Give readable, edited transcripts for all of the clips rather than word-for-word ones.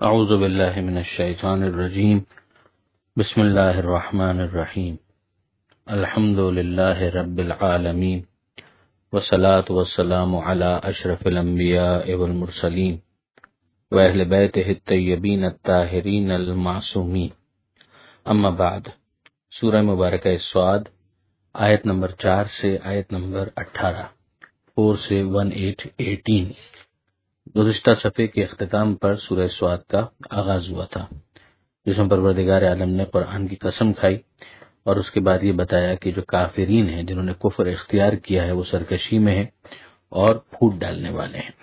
اعوذ باللہ من الشیطان الرجیم بسم اللہ الرحمن الرحیم الحمد للہ رب العالمین والصلاة والسلام علی اشرف الانبیاء والمرسلین واہل بیتہ الطیبین الطاہرین المعصومین اما بعد۔ سورہ مبارکہ صاد آیت نمبر 4 سے آیت نمبر 18، 4 سے 18۔ گزشتہ صفحے کے اختتام پر سورہ صاد کا آغاز ہوا تھا، جس میں پروردگار عالم نے قرآن کی قسم کھائی اور اس کے بعد یہ بتایا کہ جو کافرین ہیں، جنہوں نے کفر اختیار کیا ہے، وہ سرکشی میں ہیں اور پھوٹ ڈالنے والے ہیں۔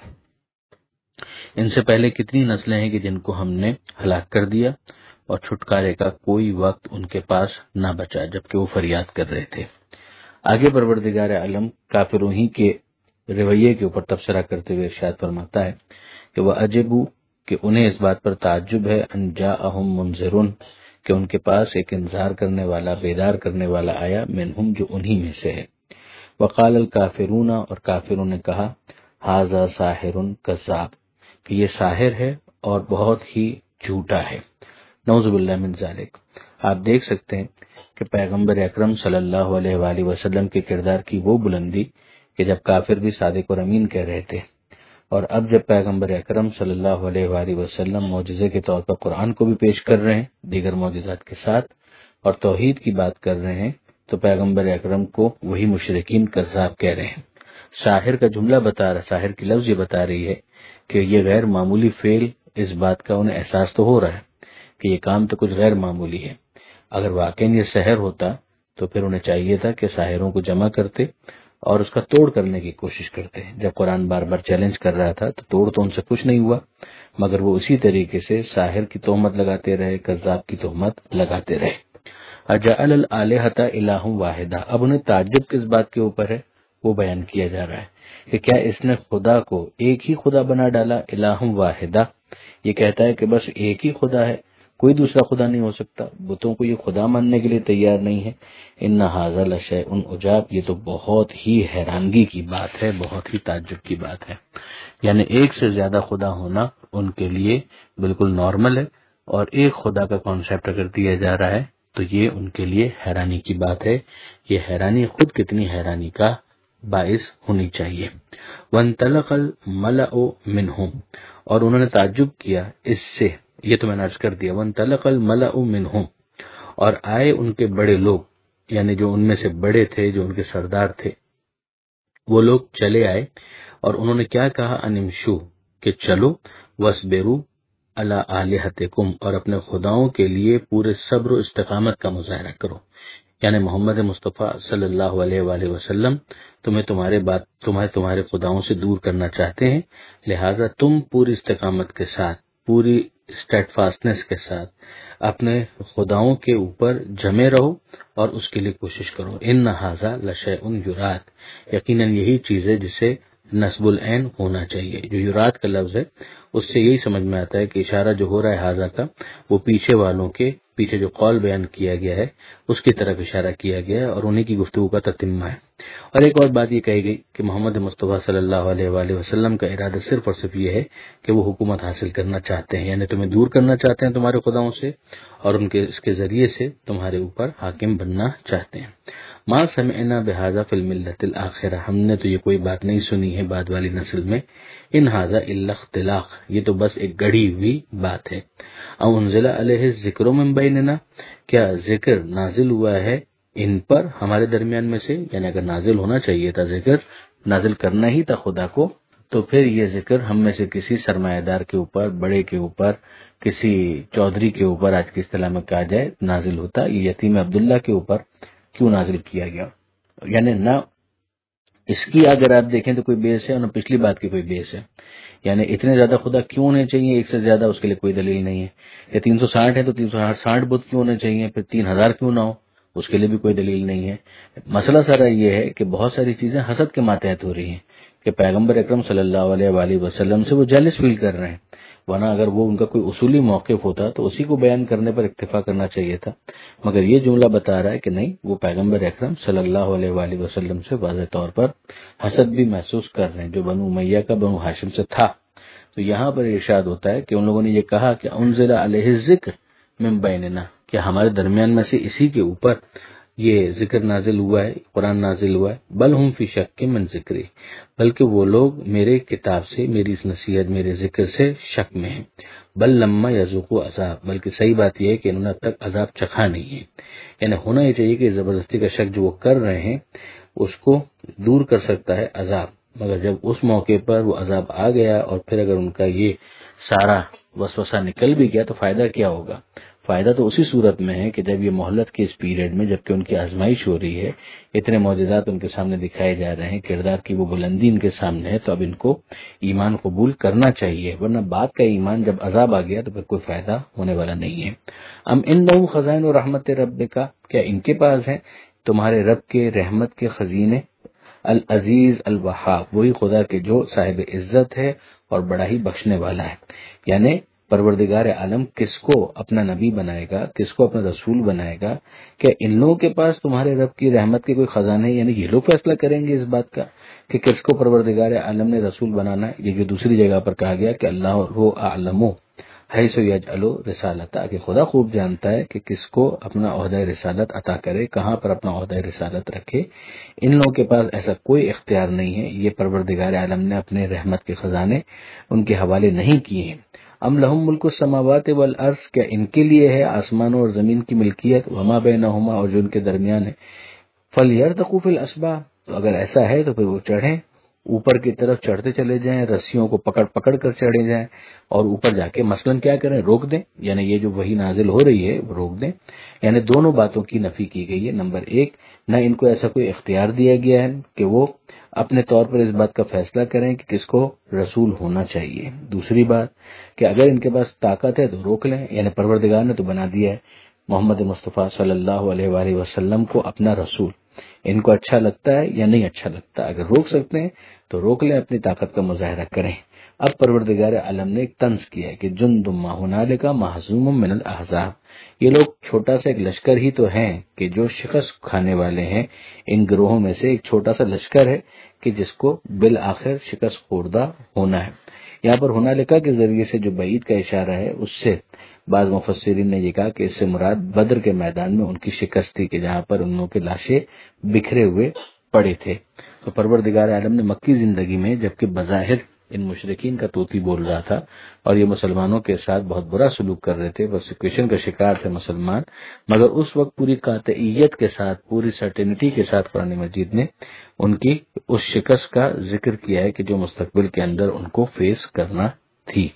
ان سے پہلے کتنی نسلیں ہیں کہ جن کو ہم نے ہلاک کر دیا اور چھٹکارے کا کوئی وقت ان کے پاس نہ بچا، جبکہ وہ فریاد کر رہے تھے۔ آگے پروردگار عالم کافروں ہی کے رویے کے اوپر تبصرہ کرتے ہوئے ارشاد فرماتا ہے کہ وہ عجبو، کہ انہیں اس بات پر تعجب ہے، ان جاءہم منذرون، کہ ان کے پاس ایک انذار کرنے والا، بیدار کرنے والا آیا، منہم، جو انہی میں سے ہے۔ وقال الکافرون، اور کافروں نے کہا، ھذا ساحر کذاب، کہ یہ ساحر ہے اور بہت ہی جھوٹا ہے۔ نعوذ باللہ من ذالک۔ آپ دیکھ سکتے ہیں کہ پیغمبر اکرم صلی اللہ علیہ وآلہ وسلم کے کردار کی وہ بلندی کہ جب کافر بھی صادق اور امین کہہ رہے تھے، اور اب جب پیغمبر اکرم صلی اللہ علیہ وآلہ وسلم معجزے کے طور پر قرآن کو بھی پیش کر رہے ہیں دیگر معجزات کے ساتھ اور توحید کی بات کر رہے ہیں، تو پیغمبر اکرم کو وہی مشرکین کذاب کہہ رہے ہیں۔ ساحر کا جملہ بتا رہا، ساحر کی لفظ یہ بتا رہی ہے کہ یہ غیر معمولی فعل، اس بات کا انہیں احساس تو ہو رہا ہے کہ یہ کام تو کچھ غیر معمولی ہے۔ اگر واقعی یہ سحر ہوتا تو پھر انہیں چاہیے تھا کہ ساحروں کو جمع کرتے اور اس کا توڑ کرنے کی کوشش کرتے ہیں۔ جب قرآن بار بار چیلنج کر رہا تھا تو توڑ تو ان سے کچھ نہیں ہوا، مگر وہ اسی طریقے سے ساحر کی تہمت لگاتے رہے، کذاب کی تہمت لگاتے رہے۔ اجعل الآلہۃ الہ واحدہ، اب انہیں تعجب کس بات کے اوپر ہے وہ بیان کیا جا رہا ہے کہ کیا اس نے خدا کو ایک ہی خدا بنا ڈالا، الہ واحدہ، یہ کہتا ہے کہ بس ایک ہی خدا ہے، کوئی دوسرا خدا نہیں ہو سکتا، بتوں کو یہ خدا ماننے کے لیے تیار نہیں ہے۔ ان ھذا لشیء عجاب، یہ تو بہت ہی حیرانگی کی بات ہے، بہت ہی تعجب کی بات ہے۔ یعنی ایک سے زیادہ خدا ہونا ان کے لیے بالکل نارمل ہے، اور ایک خدا کا کانسیپٹ اگر دیا جا رہا ہے تو یہ ان کے لیے حیرانی کی بات ہے۔ یہ حیرانی خود کتنی حیرانی کا باعث ہونی چاہیے۔ وانطلق الملأ منہم، اور انہوں نے تعجب کیا اس سے، یہ تو میں نے عرض کر دیا، وانطلق الملأ منہم، اور آئے ان کے بڑے لوگ، یعنی جو ان میں سے بڑے تھے، جو ان کے سردار تھے، وہ لوگ چلے آئے اور انہوں نے کیا کہا، انمشو، کہ چلو، واسبروا علی آلہتکم، اور اپنے خداؤں کے لیے پورے صبر و استقامت کا مظاہرہ کرو۔ یعنی محمد مصطفیٰ صلی اللہ علیہ وآلہ وسلم تمہارے خداؤں سے دور کرنا چاہتے ہیں، لہذا تم پوری استقامت کے ساتھ، پوری اسٹیڈ فاسٹنس کے ساتھ اپنے خداؤں کے اوپر جمے رہو اور اس کے لیے کوشش کرو۔ ان ھذا لشیء یراد، یقیناً یہی چیز ہے جسے نصب العین ہونا چاہیے۔ جو یراد کا لفظ ہے اس سے یہی سمجھ میں آتا ہے کہ اشارہ جو ہو رہا ہے ھذا کا، وہ پیچھے والوں کے پیچھے جو قول بیان کیا گیا ہے اس کی طرف اشارہ کیا گیا ہے اور انہی کی گفتگو کا تتمہ ہے۔ اور ایک اور بات یہ کہی گئی کہ محمد مصطفیٰ صلی اللہ علیہ وآلہ وسلم کا ارادہ صرف اور صرف یہ ہے کہ وہ حکومت حاصل کرنا چاہتے ہیں، یعنی تمہیں دور کرنا چاہتے ہیں تمہارے خداؤں سے، اور اس کے ذریعے سے تمہارے اوپر حاکم بننا چاہتے ہیں۔ ما سمعنا بہذا فی الملۃ الاخرہ، ہم نے تو یہ کوئی بات نہیں سنی ہے بعد والی نسل میں، ان ھذا الا اختلاق، یہ تو بس ایک گڑھی ہوئی بات ہے۔ او انزل علیہ الذکر من بیننا، کیا ذکر نازل ہوا ہے ان پر ہمارے درمیان میں سے، یعنی اگر نازل ہونا چاہیے تھا، ذکر نازل کرنا ہی تھا خدا کو، تو پھر یہ ذکر ہم میں سے کسی سرمایہ دار کے اوپر، بڑے کے اوپر، کسی چودھری کے اوپر، آج کی اصطلاح میں کہا جائے، نازل ہوتا، یہ یتیم عبداللہ کے اوپر کیوں نازل کیا گیا؟ یعنی نہ اس کی اگر آپ دیکھیں تو کوئی بیس ہے اور نہ پچھلی بات کی کوئی بیس ہے۔ یعنی اتنے زیادہ خدا کیوں ہونے چاہیے ایک سے زیادہ، اس کے لیے کوئی دلیل نہیں ہے۔ یا 360 ہے تو 360 بت کیوں ہونے چاہیے، پھر 3000 کیوں نہ ہو، اس کے لیے بھی کوئی دلیل نہیں ہے۔ مسئلہ سارا یہ ہے کہ بہت ساری چیزیں حسد کے ماتحت ہو رہی ہیں کہ پیغمبر اکرم صلی اللہ علیہ وآلہ وسلم سے وہ جیلس فیل کر رہے ہیں، ورنہ اگر وہ ان کا کوئی اصولی موقف ہوتا تو اسی کو بیان کرنے پر اکتفا کرنا چاہیے تھا، مگر یہ جملہ بتا رہا ہے کہ نہیں، وہ پیغمبر اکرم صلی اللہ علیہ وآلہ وسلم سے واضح طور پر حسد بھی محسوس کر رہے ہیں، جو بنو امیہ کا، بنو ہاشم سے تھا، تو یہاں پر ارشاد ہوتا ہے کہ ان لوگوں نے یہ کہا کہ انزل علیہ الذکر من بیننا، کہ ہمارے درمیان میں سے اسی کے اوپر یہ ذکر نازل ہوا ہے، قرآن نازل ہوا ہے، بل ہم فی شک من ذکری، بلکہ وہ لوگ میرے کتاب سے، میری اس نصیحت، میرے ذکر سے شک میں ہیں، بل لما یذوقوا عذاب، بلکہ صحیح بات یہ ہے کہ انہوں نے اب تک عذاب چکھا نہیں ہے۔ یعنی ہونا یہ چاہیے کہ زبردستی کا شک جو وہ کر رہے ہیں اس کو دور کر سکتا ہے عذاب، مگر جب اس موقع پر وہ عذاب آ گیا اور پھر اگر ان کا یہ سارا وسوسہ نکل بھی گیا تو فائدہ کیا ہوگا؟ فائدہ تو اسی صورت میں ہے کہ جب یہ مہلت کے اس پیریڈ میں، جبکہ ان کی آزمائش ہو رہی ہے، اتنے معجزات ان کے سامنے دکھائے جا رہے ہیں، کردار کی وہ بلندی ان کے سامنے ہے، تو اب ان کو ایمان قبول کرنا چاہیے، ورنہ بعد کا ایمان جب عذاب آ گیا تو پھر کوئی فائدہ ہونے والا نہیں ہے۔ ام انہم خزائن رحمت ربک، کیا ان کے پاس ہیں تمہارے رب کے رحمت کے خزینے، العزیز الوہاب، وہی خدا کے جو صاحب عزت ہے اور بڑا ہی بخشنے والا ہے۔ یعنی پروردگار عالم کس کو اپنا نبی بنائے گا، کس کو اپنا رسول بنائے گا؟ کہ ان لوگوں کے پاس تمہارے رب کی رحمت کے کوئی خزانے، یعنی یہ لوگ فیصلہ کریں گے اس بات کا کہ کس کو پروردگار عالم نے رسول بنانا ہے؟ یہ جو دوسری جگہ پر کہا گیا کہ اللہ هو اعلم حیث یجعل رسالتہ، کہ خدا خوب جانتا ہے کہ کس کو اپنا عہدہ رسالت عطا کرے، کہاں پر اپنا عہدہ رسالت رکھے۔ ان لوگوں کے پاس ایسا کوئی اختیار نہیں ہے، یہ پروردگار عالم نے اپنے رحمت کے خزانے ان کے حوالے نہیں کیے ہیں۔ ام لہم ملک السماوات والارض، کیا ان کے لیے ہے آسمانوں اور زمین کی ملکیت، وما بینہما، اور جو ان کے درمیان ہے، فلیرتقوا فی الاسباب، تو اگر ایسا ہے تو پھر وہ چڑھیں، اوپر کی طرف چڑھتے چلے جائیں، رسیوں کو پکڑ پکڑ کر چڑھے جائیں اور اوپر جا کے مثلاً کیا کریں، روک دیں، یعنی یہ جو وحی نازل ہو رہی ہے وہ روک دیں۔ یعنی دونوں باتوں کی نفی کی گئی ہے۔ نمبر ایک، نہ ان کو ایسا کوئی اختیار دیا گیا ہے کہ وہ اپنے طور پر اس بات کا فیصلہ کریں کہ کس کو رسول ہونا چاہیے۔ دوسری بات کہ اگر ان کے پاس طاقت ہے تو روک لیں، یعنی پروردگار نے تو بنا دیا ہے محمد مصطفیٰ صلی اللہ علیہ وآلہ وسلم کو اپنا رسول، ان کو اچھا لگتا ہے یا نہیں اچھا لگتا، اگر روک سکتے ہیں تو روک لیں، اپنی طاقت کا مظاہرہ کریں۔ اب پروردگار عالم نے ایک طنز کیا ہے کہ جند ما ہنالک محزوم من الاحزاب، یہ لوگ چھوٹا سا ایک لشکر ہی تو ہیں کہ جو شکست کھانے والے ہیں، ان گروہوں میں سے ایک چھوٹا سا لشکر ہے کہ جس کو بالآخر شکست خوردہ ہونا ہے۔ یہاں پر ہنالکا کے ذریعے سے جو بعید کا اشارہ ہے، اس سے بعض مفسرین نے یہ کہا کہ اس سے مراد بدر کے میدان میں ان کی شکست تھی کہ جہاں پر ان لوگوں کے لاشیں بکھرے ہوئے پڑے تھے۔ تو پروردگار عالم نے مکی زندگی میں، جبکہ بظاہر ان مشرکین کا طوطی بول رہا تھا اور یہ مسلمانوں کے ساتھ بہت برا سلوک کر رہے تھے، پرسیکیوشن کا شکار تھے مسلمان، مگر اس وقت پوری قاطعیت کے ساتھ، پوری سرٹینٹی کے ساتھ قرآن مجید نے ان کی اس شکست کا ذکر کیا ہے کہ جو مستقبل کے اندر ان کو فیس کرنا تھی۔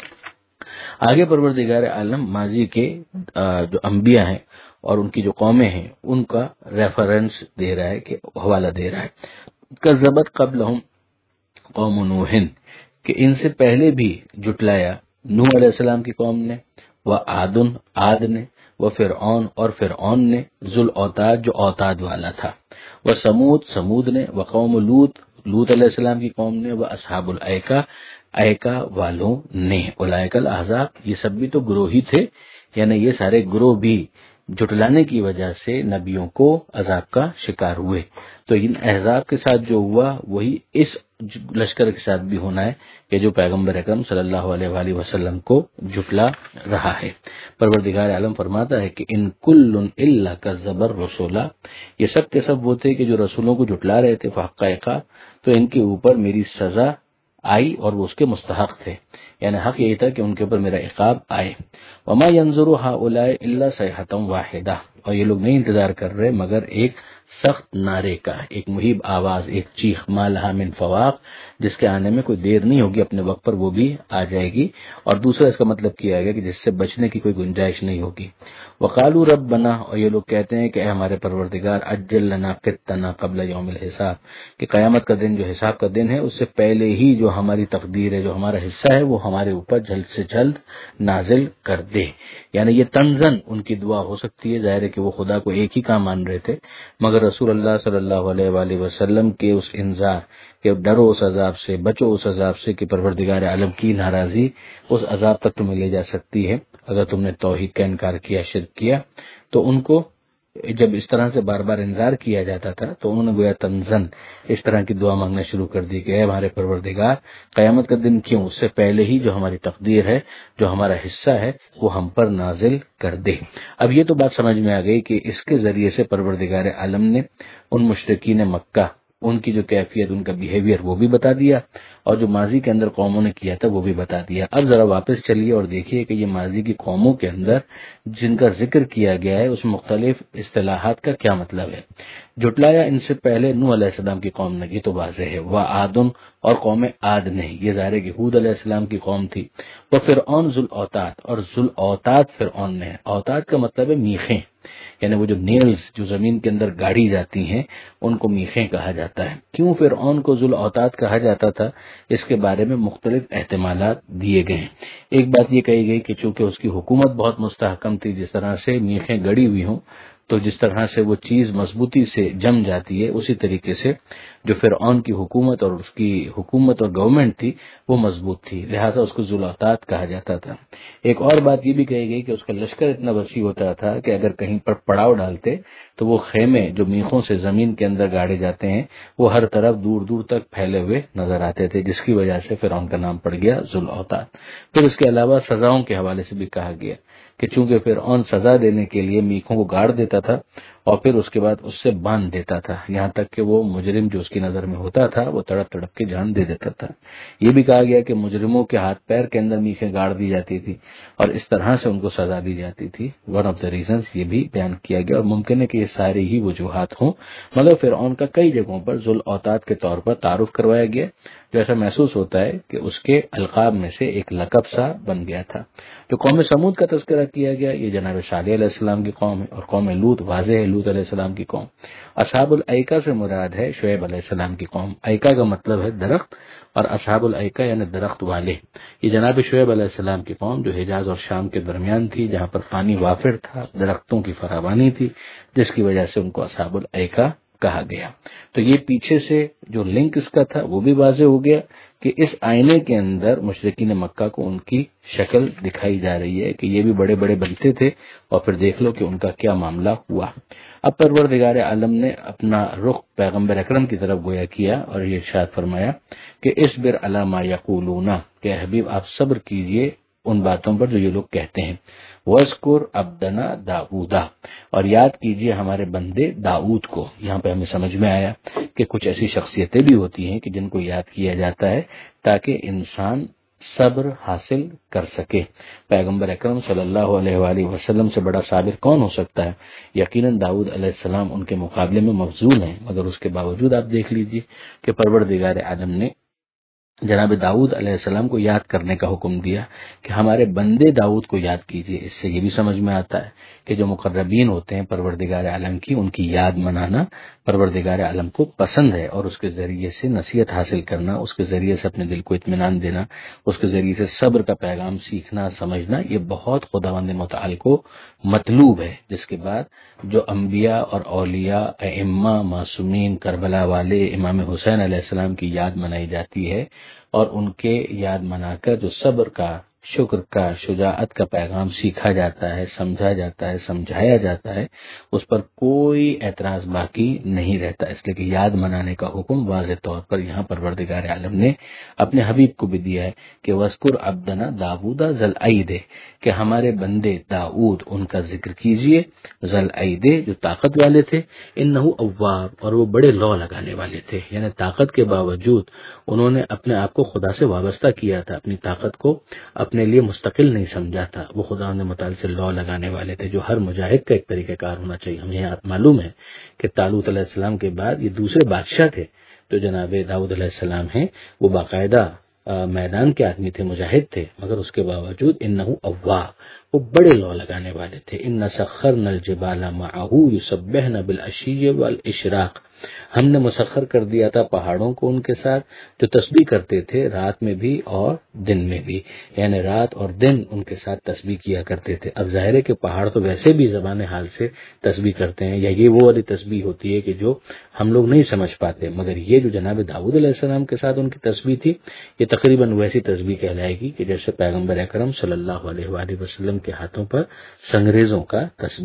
آگے پروردگار عالم ماضی کے جو انبیاء ہیں اور ان کی جو قومیں ہیں ان کا ریفرنس دے رہا ہے، کہ حوالہ دے رہا ہے۔ کذبت قبلہم قوم نوح، کہ ان سے پہلے بھی جھٹلایا نوح علیہ السلام کی قوم نے، وعاد، عاد نے، وفرعون، اور فرعون نے، ذو الاوتاد، جو اوتاد والا تھا، وثمود، سمود نے، وقوم لوط، لوط علیہ السلام کی قوم نے، واصحاب الایکہ، ایکا والوں نے، اولئک الاحزاب، یہ سب بھی تو گروہ ہی تھے، یعنی یہ سارے گروہ بھی جھٹلانے کی وجہ سے نبیوں کو عذاب کا شکار ہوئے۔ تو ان احزاب کے ساتھ جو ہوا وہی اس لشکر کے ساتھ بھی ہونا ہے کہ جو پیغمبر اکرم صلی اللہ علیہ وآلہ وسلم کو جھٹلا رہا ہے۔ پروردگار عالم فرماتا ہے کہ ان کل الا کذب الرسول، یہ سب کے سب وہ تھے کہ جو رسولوں کو جھٹلا رہے تھے، فحق عقاب، تو ان کے اوپر میری سزا آئی اور وہ اس کے مستحق تھے، یعنی حق یہی تھا کہ ان کے اوپر میرا عقاب آئے۔ وما ينظر هؤلاء الا صيحة واحدة، اور یہ لوگ نہیں انتظار کر رہے مگر ایک سخت نعرے کا، ایک مہیب آواز، ایک چیخ، ما لها من فواق، جس کے آنے میں کوئی دیر نہیں ہوگی، اپنے وقت پر وہ بھی آ جائے گی۔ اور دوسرا اس کا مطلب کیا گیا کہ جس سے بچنے کی کوئی گنجائش نہیں ہوگی۔ وقالوا ربنا، اور یہ لوگ کہتے ہیں کہ اے ہمارے پروردگار، عجل لنا قطنا قبل یوم الحساب، کہ قیامت کا دن جو حساب کا دن ہے اس سے پہلے ہی جو ہماری تقدیر ہے، جو ہمارا حصہ ہے، وہ ہمارے اوپر جلد سے جلد نازل کر دے۔ یعنی یہ تنزن ان کی دعا ہو سکتی ہے، ظاہر ہے کہ وہ خدا کو ایک ہی کام مان رہے تھے، مگر رسول اللہ صلی اللہ علیہ وآلہ وسلم کے اس انذار کہ ڈرو اس عذاب سے، بچو اس عذاب سے کہ پروردگار عالم کی ناراضی اس عذاب تک تمہیں لے جا سکتی ہے اگر تم نے توحید کا انکار کیا، شرک کیا، تو ان کو جب اس طرح سے بار بار انذار کیا جاتا تھا تو انہوں نے گویا تنزن اس طرح کی دعا مانگنا شروع کر دی کہ اے ہمارے پروردگار، قیامت کا دن کیوں، اس سے پہلے ہی جو ہماری تقدیر ہے، جو ہمارا حصہ ہے، وہ ہم پر نازل کر دے۔ اب یہ تو بات سمجھ میں آ گئی کہ اس کے ذریعے سے پروردگار عالم نے ان مشرکین مکہ، ان کی جو کیفیت، ان کا بیہیویئر وہ بھی بتا دیا، اور جو ماضی کے اندر قوموں نے کیا تھا وہ بھی بتا دیا۔ اب ذرا واپس چلیے اور دیکھیے کہ یہ ماضی کی قوموں کے اندر جن کا ذکر کیا گیا ہے اس مختلف اصطلاحات کا کیا مطلب ہے۔ جھٹلایا ان سے پہلے نوح علیہ السلام کی قوم نے، یہ تو واضح ہے، وہ عادن، اور قوم عاد نہیں، یہ ظاہر ہے کہ ہود علیہ السلام کی قوم تھی۔ وہ فرعون ذو الاوتاد، اور ذو الاوتاد فرعون نے ہے۔ اوتاد کا مطلب ہے میخیں، یعنی وہ جو نیلز جو زمین کے اندر گاڑی جاتی ہیں ان کو میخیں کہا جاتا ہے۔ کیوں فرعون کو ذو الاوتاد کہا جاتا تھا، اس کے بارے میں مختلف احتمالات دیے گئے ہیں۔ ایک بات یہ کہی گئی کہ چونکہ اس کی حکومت بہت مستحکم تھی، جس طرح سے میخیں گڑی ہوئی ہوں تو جس طرح سے وہ چیز مضبوطی سے جم جاتی ہے، اسی طریقے سے جو فرعون کی حکومت اور اس کی حکومت اور گورنمنٹ تھی وہ مضبوط تھی، لہذا اس کو ذو الاوتاد کہا جاتا تھا۔ ایک اور بات یہ بھی کہی گئی کہ اس کا لشکر اتنا وسیع ہوتا تھا کہ اگر کہیں پر پڑاؤ ڈالتے تو وہ خیمے جو میخوں سے زمین کے اندر گاڑے جاتے ہیں وہ ہر طرف دور دور تک پھیلے ہوئے نظر آتے تھے، جس کی وجہ سے فرعون کا نام پڑ گیا ذو الاوتاد۔ پھر اس کے علاوہ سزاؤں کے حوالے سے بھی کہا گیا کہ چونکہ فرعون سزا دینے کے لیے میخوں کو گاڑ دیتا تھا اور پھر اس کے بعد اس سے باندھ دیتا تھا، یہاں تک کہ وہ مجرم جو اس کی نظر میں ہوتا تھا وہ تڑپ تڑپ کے جان دے دیتا تھا۔ یہ بھی کہا گیا کہ مجرموں کے ہاتھ پیر کے اندر میخیں گاڑ دی جاتی تھی اور اس طرح سے ان کو سزا دی جاتی تھی۔ ون آف دا ریزنز یہ بھی بیان کیا گیا، اور ممکن ہے کہ یہ ساری ہی وجوہات ہوں، مگر فرعون کا کئی جگہوں پر ذو الاوتاد کے طور پر تعارف کروایا گیا، جو ایسا محسوس ہوتا ہے کہ اس کے القاب میں سے ایک لقب سا بن گیا تھا۔ جو قوم سمود کا تذکرہ کیا گیا یہ جناب صالح علیہ السلام کی قوم ہے، اور قوم لوط واضح ہے لوط علیہ السلام کی قوم۔ اصحاب الایکہ سے مراد ہے شعیب علیہ السلام کی قوم۔ ایکہ کا مطلب ہے درخت، اور اصحاب الایکہ یعنی درخت والے، یہ جناب شعیب علیہ السلام کی قوم جو حجاز اور شام کے درمیان تھی، جہاں پر پانی وافر تھا، درختوں کی فراوانی تھی، جس کی وجہ سے ان کو اصحاب الایکہ کہا گیا۔ تو یہ پیچھے سے جو لنک اس کا تھا وہ بھی واضح ہو گیا کہ اس آئینے کے اندر مشرکین مکہ کو ان کی شکل دکھائی جا رہی ہے کہ یہ بھی بڑے بڑے بنتے تھے، اور پھر دیکھ لو کہ ان کا کیا معاملہ ہوا۔ اب پروردگار عالم نے اپنا رخ پیغمبر اکرم کی طرف گویا کیا اور یہ ارشاد فرمایا کہ اصبر علی ما یقولون، کہ حبیب آپ صبر کیجئے ان باتوں پر جو یہ لوگ کہتے ہیں۔ وَاذْكُرْ عَبْدَنَا داؤد، اور یاد کیجئے ہمارے بندے داؤد کو۔ یہاں پہ ہمیں سمجھ میں آیا کہ کچھ ایسی شخصیتیں بھی ہوتی ہیں کہ جن کو یاد کیا جاتا ہے تاکہ انسان صبر حاصل کر سکے۔ پیغمبر اکرم صلی اللہ علیہ وآلہ وسلم سے بڑا صابر کون ہو سکتا ہے؟ یقیناً داؤد علیہ السلام ان کے مقابلے میں مفضول ہیں، مگر اس کے باوجود آپ دیکھ لیجئے کہ پروردگار عالم نے جناب داؤد علیہ السلام کو یاد کرنے کا حکم دیا کہ ہمارے بندے داؤد کو یاد کیجئے۔ اس سے یہ بھی سمجھ میں آتا ہے کہ جو مقربین ہوتے ہیں پروردگار عالم کی، ان کی یاد منانا پروردگار عالم کو پسند ہے، اور اس کے ذریعے سے نصیحت حاصل کرنا، اس کے ذریعے سے اپنے دل کو اطمینان دینا، اس کے ذریعے سے صبر کا پیغام سیکھنا سمجھنا، یہ بہت خداوند متعال کو مطلوب ہے۔ جس کے بعد جو انبیاء اور اولیاء، ائمہ، معصومین، کربلا والے، امام حسین علیہ السلام کی یاد منائی جاتی ہے، اور ان کے یاد منا کر جو صبر کا، شکر کا، شجاعت کا پیغام سیکھا جاتا ہے، سمجھا جاتا ہے، سمجھایا جاتا ہے، اس پر کوئی اعتراض باقی نہیں رہتا۔ اس لیے کہ یاد منانے کا حکم واضح طور پر یہاں پروردگار عالم نے اپنے حبیب کو بھی دیا ہے کہ وَاذْكُرْ عَبْدَنَا داؤد ذَا الْأَيْدِ، کہ ہمارے بندے داؤد ان کا ذکر کیجئے، ذَا الْأَيْدِ جو طاقت والے تھے، اِنَّهُ اواب، اور وہ بڑے لو لگانے والے تھے، یعنی طاقت کے باوجود انہوں نے اپنے آپ کو خدا سے وابستہ کیا تھا، اپنی طاقت کو اپنے لیے مستقل نہیں سمجھا تھا، وہ خدا نے متعال سے لو لگانے والے تھے، جو ہر مجاہد کا ایک طریقہ کار ہونا چاہیے۔ ہمیں معلوم ہے کہ طالوت علیہ السلام کے بعد یہ دوسرے بادشاہ تھے جو جناب داؤد علیہ السلام ہیں، وہ باقاعدہ میدان کے آدمی تھے، مجاہد تھے، مگر اس کے باوجود انہ اواب، وہ بڑے لو لگانے والے تھے۔ ان سخرنا الجبال معه يسبحن بالعشي والاشراق، ہم نے مسخر کر دیا تھا پہاڑوں کو ان کے ساتھ، جو تسبیح کرتے تھے رات میں بھی اور دن میں بھی، یعنی رات اور دن ان کے ساتھ تسبیح کیا کرتے تھے۔ اب ظاہر ہے کہ پہاڑ تو ویسے بھی زبان حال سے تسبیح کرتے ہیں، یا یہ وہ والی تسبیح ہوتی ہے کہ جو ہم لوگ نہیں سمجھ پاتے، مگر یہ جو جناب داؤد علیہ السلام کے ساتھ ان کی تسبیح تھی، یہ تقریباً ویسی تسبیح کہلائے گی کہ جیسے پیغمبر اکرم صلی اللہ علیہ وآلہ وسلم کے ہاتھوں پر سنگریزوں کا تسبیح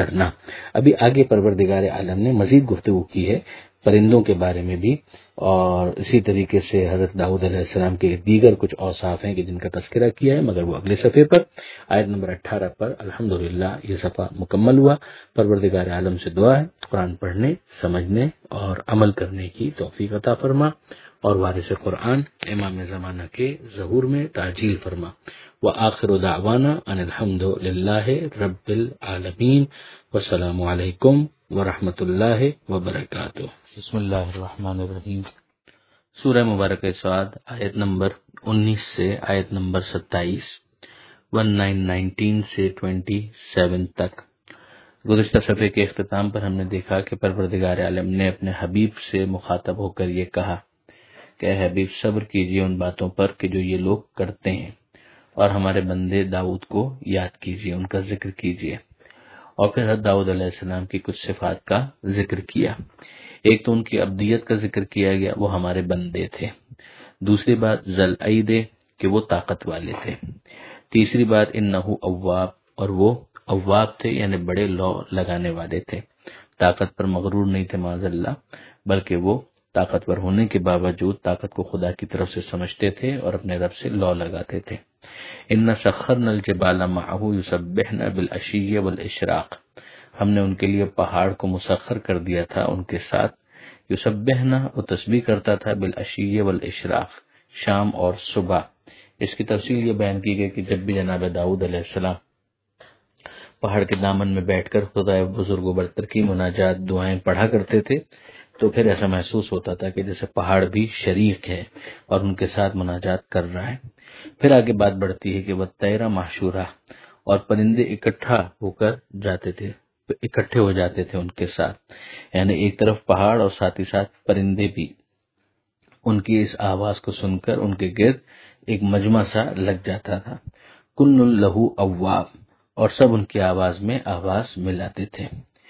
کرنا۔ ابھی آگے پروردگار عالم نے مزید گفتگو کی ہے پرندوں کے بارے میں بھی، اور اسی طریقے سے حضرت داؤد علیہ السلام کے دیگر کچھ اوصاف ہیں کہ جن کا تذکرہ کیا ہے، مگر وہ اگلے صفحے پر آیت نمبر 18 پر الحمدللہ یہ صفحہ مکمل ہوا۔ پروردگار عالم سے دعا ہے قرآن پڑھنے، سمجھنے اور عمل کرنے کی توفیق عطا فرما، اور وارث قرآن امام زمانہ کے ظہور میں تعجیل فرما۔ وآخر دعوانا ان الحمد للہ رب العالمین، والسلام علیکم ورحمۃ اللہ وبرکاتہ۔ بسم اللہ الرحمن الرحیم۔ سورہ مبارکہ صاد آیت نمبر 19 سے آیت نمبر 27، 19 سے 27 تک۔ گزشتہ صفحے کے اختتام پر ہم نے دیکھا کہ پروردگار عالم نے اپنے حبیب سے مخاطب ہو کر یہ کہا کہ اے حبیب صبر کیجئے ان باتوں پر کہ جو یہ لوگ کرتے ہیں، اور ہمارے بندے داؤد کو یاد کیجئے، ان کا ذکر کیجئے۔ اور پھر حضرت داؤد علیہ السلام کی کچھ صفات کا ذکر کیا۔ ایک تو ان کی عبدیت کا ذکر کیا گیا، وہ ہمارے بندے تھے۔ دوسری بات ذل عید کہ وہ طاقت والے تھے۔ تیسری بات انہ اواب، اور وہ اواب تھے یعنی بڑے لو لگانے والے تھے، طاقت پر مغرور نہیں تھے معاذ اللہ، بلکہ وہ طاقتور ہونے کے باوجود طاقت کو خدا کی طرف سے سمجھتے تھے اور اپنے رب سے لو لگاتے تھے۔ ان سخرنا الجبال معه يسبحن بالعشي والاشراق، ہم نے ان کے لیے پہاڑ کو مسخر کر دیا تھا ان کے ساتھ، یسبحنا وہ تسبیح کرتا تھا، بالعشی والاشراق شام اور صبح۔ اس کی تفصیل یہ بیان کی گئی کہ جب بھی جناب داؤد علیہ السلام پہاڑ کے دامن میں بیٹھ کر خدا بزرگ و برتر کی مناجات دعائیں پڑھا کرتے تھے، تو پھر ایسا محسوس ہوتا تھا کہ جیسے پہاڑ بھی شریک ہے اور ان کے ساتھ مناجات کر رہا ہے۔ پھر آگے بات بڑھتی ہے کہ وہ طیرہ محشورہ، اور پرندے اکٹھے ہو جاتے تھے ان کے ساتھ، یعنی ایک طرف پہاڑ اور ساتھ ہی ساتھ پرندے بھی ان کی اس آواز کو سن کر ان کے گرد ایک مجمع سا لگ جاتا تھا۔ کل لہو اواب، اور سب ان کی آواز میں آواز ملاتے تھے۔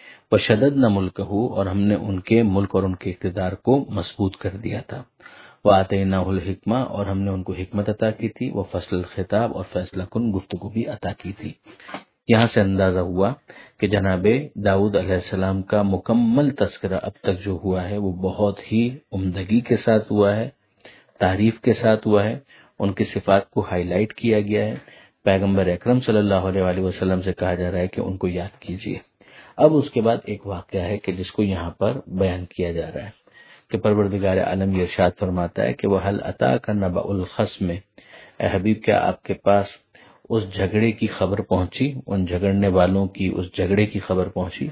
وشددنا ملکہ، اور ہم نے ان کے ملک اور ان کے اقتدار کو مضبوط کر دیا تھا۔ وآتیناہ الحکمہ، اور ہم نے ان کو حکمت عطا کی تھی، وہ فصل الخطاب، اور فیصلہ کن گفتگو بھی عطا کی تھی۔ یہاں سے اندازہ ہوا کہ جناب داؤد علیہ السلام کا مکمل تذکرہ اب تک جو ہوا ہے وہ بہت ہی عمدگی کے ساتھ ہوا ہے، تعریف کے ساتھ ہوا ہے، ان کی صفات کو ہائی لائٹ کیا گیا ہے۔ پیغمبر اکرم صلی اللہ علیہ وآلہ وسلم سے کہا جا رہا ہے کہ ان کو یاد کیجیے۔ اب اس کے بعد ایک واقعہ ہے کہ جس کو یہاں پر بیان کیا جا رہا ہے کہ پروردگار عالم یہ ارشاد فرماتا ہے کہ وَهَلْ أَتَاكَ نَبَأُ الْخَصْمِ، اے حبیب کیا آپ کے پاس اس جھگڑے کی خبر پہنچی، ان جھگڑنے والوں کی اس جھگڑے کی خبر پہنچی۔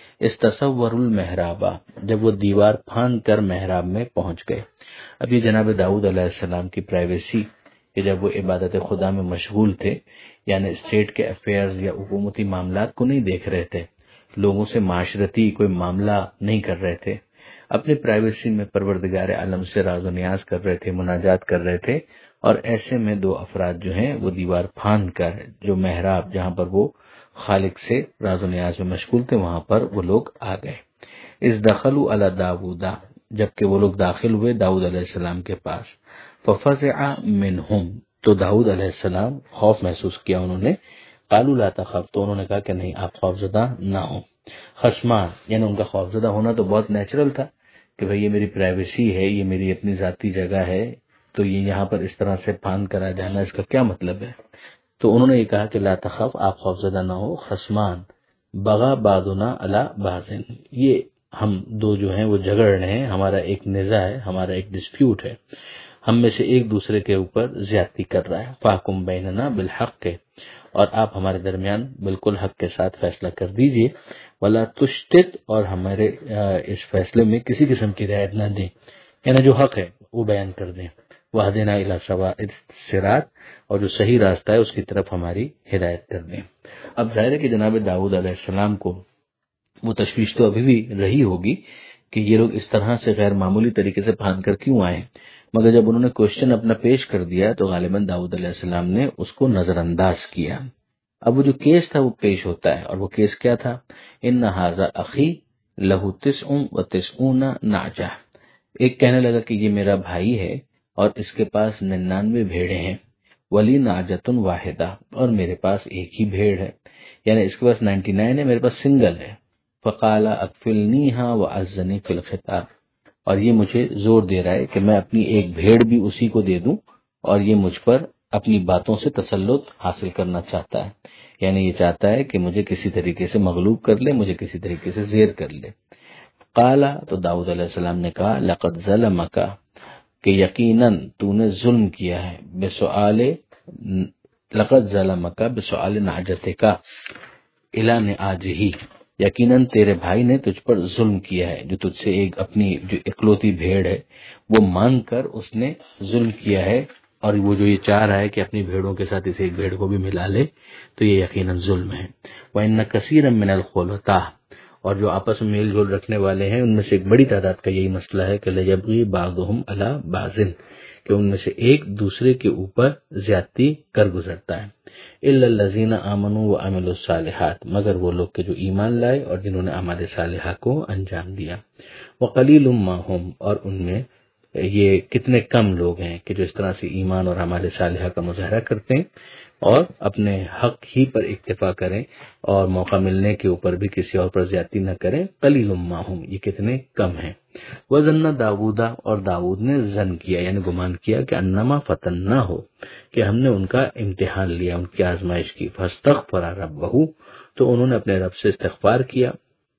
استصور المحراب، جب وہ دیوار پھاند کر محراب میں پہنچ گئے۔ اب یہ جناب داؤد علیہ السلام کی پرائیویسی کہ جب وہ عبادت خدا میں مشغول تھے، یعنی اسٹیٹ کے افیئرز یا حکومتی معاملات کو نہیں دیکھ رہے تھے، لوگوں سے معاشرتی کوئی معاملہ نہیں کر رہے تھے، اپنے پرائیویسی میں پروردگار عالم سے راز و نیاز کر رہے تھے، مناجات کر رہے تھے، اور ایسے میں دو افراد جو ہیں وہ دیوار پھاند کر جو محراب جہاں پر وہ خالق سے راز و نیاز میں مشغول تھے وہاں پر وہ لوگ آ گئے۔ اس دخلوا علی داؤد، جبکہ وہ لوگ داخل ہوئے داؤد علیہ السلام کے پاس، ففزع منہم، تو داؤد علیہ السلام خوف محسوس کیا انہوں نے، قالوا لا تخف، تو انہوں نے کہا کہ نہیں آپ خوفزدہ نہ ہوں۔ خصمان، یعنی ان کا خوفزدہ ہونا تو بہت نیچرل تھا کہ بھئی یہ میری پرائیویسی ہے، یہ میری اپنی ذاتی جگہ ہے، تو یہ یہاں پر اس طرح سے پھاند کرا جانا اس کا کیا مطلب ہے؟ تو انہوں نے یہ کہا کہ لا تخف، آپ خوفزدہ نہ ہو، خصمان بغا بعضنا علی بعض، یہ ہم دو جو ہیں وہ جھگڑ رہے ہیں، ہمارا ایک نزاع ہے، ہمارا ایک ڈسپیوٹ ہے، ہم میں سے ایک دوسرے کے اوپر زیادتی کر رہا ہے۔ فاحکم بیننا بالحق، اور آپ ہمارے درمیان بالکل حق کے ساتھ فیصلہ کر دیجئے، ولا تشتت، اور ہمارے اس فیصلے میں کسی قسم کی رعایت نہ دیں، یعنی جو حق ہے وہ بیان کر دیں۔ وہدنا الی سواء الصراط، اور جو صحیح راستہ ہے اس کی طرف ہماری ہدایت کر دیں۔ اب ظاہر ہے کہ جناب داؤد علیہ السلام کو وہ تشویش تو ابھی بھی رہی ہوگی کہ یہ لوگ اس طرح سے غیر معمولی طریقے سے پھاند کر کیوں آئے، مگر جب انہوں نے کوشچن اپنا پیش کر دیا تو غالباً داؤد علیہ السلام نے اس کو نظر انداز کیا۔ اب وہ جو کیس تھا وہ پیش ہوتا ہے، اور وہ کیس کیا تھا؟ ان ھذا اخی لہ 99 نعجہ، ایک کہنے لگا کہ یہ میرا بھائی ہے اور اس کے پاس 99 بھیڑیں ہیں، ولی نعجۃ واحدہ، اور میرے پاس ایک ہی بھیڑ ہے، یعنی اس کے پاس 99 ہے، میرے پاس سنگل ہے۔ فقال اکفلنیہا وعزنی فی الخطاب، اور یہ مجھے زور دے رہا ہے کہ میں اپنی ایک بھیڑ بھی اسی کو دے دوں، اور یہ مجھ پر اپنی باتوں سے تسلط حاصل کرنا چاہتا ہے، یعنی یہ چاہتا ہے کہ مجھے کسی طریقے سے مغلوب کر لے، مجھے کسی طریقے سے زیر کر لے۔ قال، تو داؤد علیہ السلام نے کہا، لقد ظلمک، کہ یقیناً تو نے ظلم کیا ہے، لقد ظلمک بسؤال نعجتک الی نعاجہ، یقیناً تیرے بھائی نے تجھ پر ظلم کیا ہے، جو تجھ سے ایک اپنی جو اکلوتی بھیڑ ہے وہ مانگ کر اس نے ظلم کیا ہے، اور وہ جو یہ چاہ رہا ہے کہ اپنی بھیڑوں کے ساتھ اس ایک بھیڑ کو بھی ملا لے، تو یہ یقیناً ظلم ہے۔ وَإِنَّ كَثِيرًا مِّنَ الْخُلَطَاءِ، اور جو آپس میں میل جول رکھنے والے ہیں ان میں سے ایک بڑی تعداد کا یہی مسئلہ ہے کہ لَيَبْغِي بَعْضُهُمْ عَلَى بَعْضٍ، کہ ان میں سے ایک دوسرے کے اوپر زیادتی کر گزرتا ہے۔ إِلَّا الَّذِينَ آمَنُوا وَعَمِلُوا الصَّالِحَاتِ، مگر وہ لوگ کہ جو ایمان لائے اور جنہوں نے اعمال صالحہ کو انجام دیا۔ وَقَلِيلٌ مَّا هُمْ، اور ان میں یہ کتنے کم لوگ ہیں کہ جو اس طرح سے ایمان اور اعمال صالحہ کا مظاہرہ کرتے ہیں اور اپنے حق ہی پر اکتفا کریں اور موقع ملنے کے اوپر بھی کسی اور پر زیادتی نہ کریں۔ قلیل ما ہم، یہ کتنے کم ہیں۔ وظن داؤد، اور داؤد نے ظن کیا یعنی گمان کیا کہ انما فتنہ ہو، کہ ہم نے ان کا امتحان لیا، ان کی آزمائش کی۔ فاستغفر ربہ، تو انہوں نے اپنے رب سے استغفار کیا۔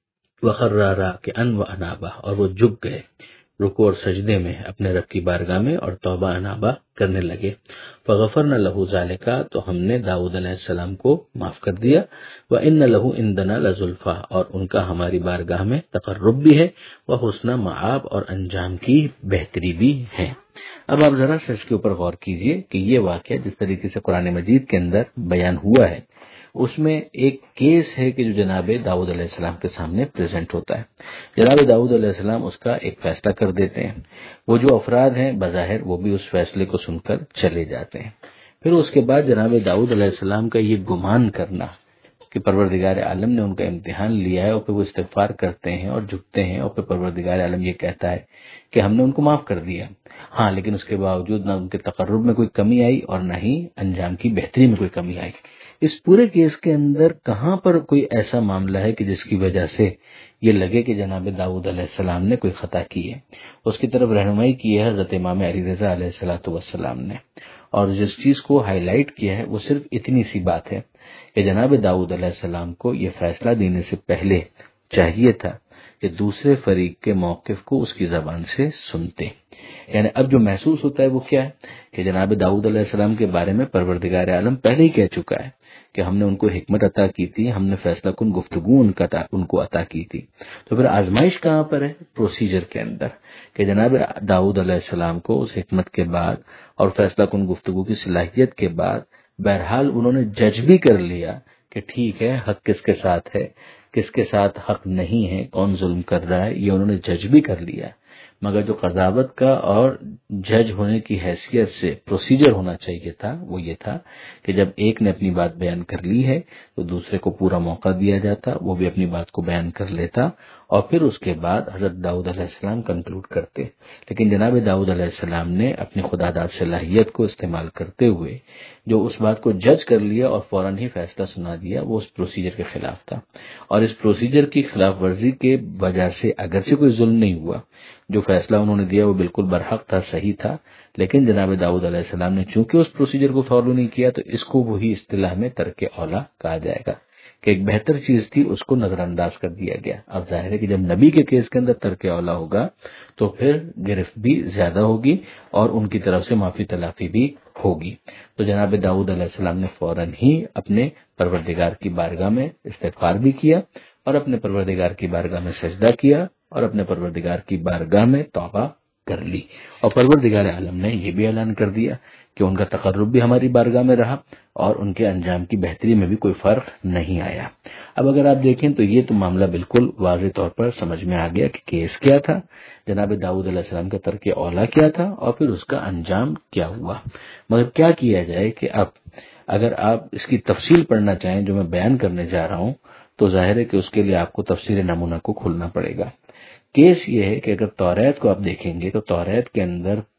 وخر راکعا وانابا، اور وہ جھک گئے رکوع اور سجدے میں اپنے رب کی بارگاہ میں اور توبہ انابہ کرنے لگے۔ فغفرنا لہ ذالک، تو ہم نے داؤد علیہ السلام کو معاف کر دیا۔ وان لہ عندنا لزلفی، اور ان کا ہماری بارگاہ میں تقرب بھی ہے، وحسن مآب، اور انجام کی بہتری بھی ہے۔ اب آپ ذرا سے اس کے اوپر غور کیجئے کہ یہ واقعہ جس طریقے سے قرآن مجید کے اندر بیان ہوا ہے، اس میں ایک کیس ہے کہ جو جناب داؤد علیہ السلام کے سامنے پریزنٹ ہوتا ہے۔ جناب داؤد علیہ السلام اس کا ایک فیصلہ کر دیتے ہیں، وہ جو افراد ہیں بظاہر وہ بھی اس فیصلے کو سن کر چلے جاتے ہیں۔ پھر اس کے بعد جناب داؤد علیہ السلام کا یہ گمان کرنا کہ پروردگار عالم نے ان کا امتحان لیا ہے، اور پھر وہ استغفار کرتے ہیں اور جھکتے ہیں، اور پھر پروردگار عالم یہ کہتا ہے کہ ہم نے ان کو معاف کر دیا، ہاں لیکن اس کے باوجود نہ ان کے تقرب میں کوئی کمی آئی اور نہ ہی انجام کی بہتری میں کوئی کمی آئی۔ اس پورے کیس کے اندر کہاں پر کوئی ایسا معاملہ ہے کہ جس کی وجہ سے یہ لگے کہ جناب داؤد علیہ السلام نے کوئی خطا کی ہے؟ اس کی طرف رہنمائی کی ہے حضرت امام علی رضا علیہ السلام نے، اور جس چیز کو ہائی لائٹ کیا ہے وہ صرف اتنی سی بات ہے کہ جناب داؤد علیہ السلام کو یہ فیصلہ دینے سے پہلے چاہیے تھا کہ دوسرے فریق کے موقف کو اس کی زبان سے سنتے۔ یعنی اب جو محسوس ہوتا ہے وہ کیا ہے کہ جناب داؤد علیہ السلام کے بارے میں پروردگار عالم پہلے ہی کہہ چکا ہے کہ ہم نے ان کو حکمت عطا کی تھی، ہم نے فیصلہ کن گفتگو ان کو عطا کی تھی۔ تو پھر آزمائش کہاں پر ہے؟ پروسیجر کے اندر، کہ جناب داؤد علیہ السلام کو اس حکمت کے بعد اور فیصلہ کن گفتگو کی صلاحیت کے بعد بہرحال انہوں نے جج بھی کر لیا کہ ٹھیک ہے حق کس کے ساتھ ہے، کس کے ساتھ حق نہیں ہے، کون ظلم کر رہا ہے، یہ انہوں نے جج بھی کر لیا۔ مگر جو قضاوت کا اور جج ہونے کی حیثیت سے پروسیجر ہونا چاہیے تھا وہ یہ تھا کہ جب ایک نے اپنی بات بیان کر لی ہے تو دوسرے کو پورا موقع دیا جاتا، وہ بھی اپنی بات کو بیان کر لیتا، اور پھر اس کے بعد حضرت داؤد علیہ السلام کنکلوڈ کرتے۔ لیکن جناب داؤد علیہ السلام نے اپنی خداداد صلاحیت کو استعمال کرتے ہوئے جو اس بات کو جج کر لیا اور فوراً ہی فیصلہ سنا دیا، وہ اس پروسیجر کے خلاف تھا، اور اس پروسیجر کی خلاف ورزی کے وجہ سے اگرچہ کوئی ظلم نہیں ہوا، جو فیصلہ انہوں نے دیا وہ بالکل برحق تھا، صحیح تھا، لیکن جناب داؤد علیہ السلام نے چونکہ اس پروسیجر کو فالو نہیں کیا تو اس کو وہی اصطلاح میں ترک اولا کہا جائے گا کہ ایک بہتر چیز تھی اس کو نظر انداز کر دیا گیا۔ اب ظاہر ہے کہ جب نبی کے کیس کے اندر ترک اولا ہوگا تو پھر گرفت بھی زیادہ ہوگی اور ان کی طرف سے معافی تلافی بھی ہوگی۔ تو جناب داؤد علیہ السلام نے فوراً ہی اپنے پروردگار کی بارگاہ میں استغفار بھی کیا اور اپنے پروردگار کی بارگاہ میں سجدہ کیا اور اپنے پروردگار کی بارگاہ میں توبہ کر لی، اور پروردگار عالم نے یہ بھی اعلان کر دیا کہ ان کا تقرب بھی ہماری بارگاہ میں رہا اور ان کے انجام کی بہتری میں بھی کوئی فرق نہیں آیا۔ اب اگر آپ دیکھیں تو یہ تو معاملہ بالکل واضح طور پر سمجھ میں آ گیا کہ کیس کیا تھا، جناب داؤد علیہ السلام کا ترک اولا کیا تھا، اور پھر اس کا انجام کیا ہوا۔ مگر کیا کیا جائے کہ اب اگر آپ اس کی تفصیل پڑھنا چاہیں جو میں بیان کرنے جا رہا ہوں تو ظاہر ہے کہ اس کے لیے آپ کو تفسیر نمونہ کو کھولنا پڑے گا۔ کیس یہ ہے کہ اگر توریت کو آپ دیکھیں گے تو توریت کے اندر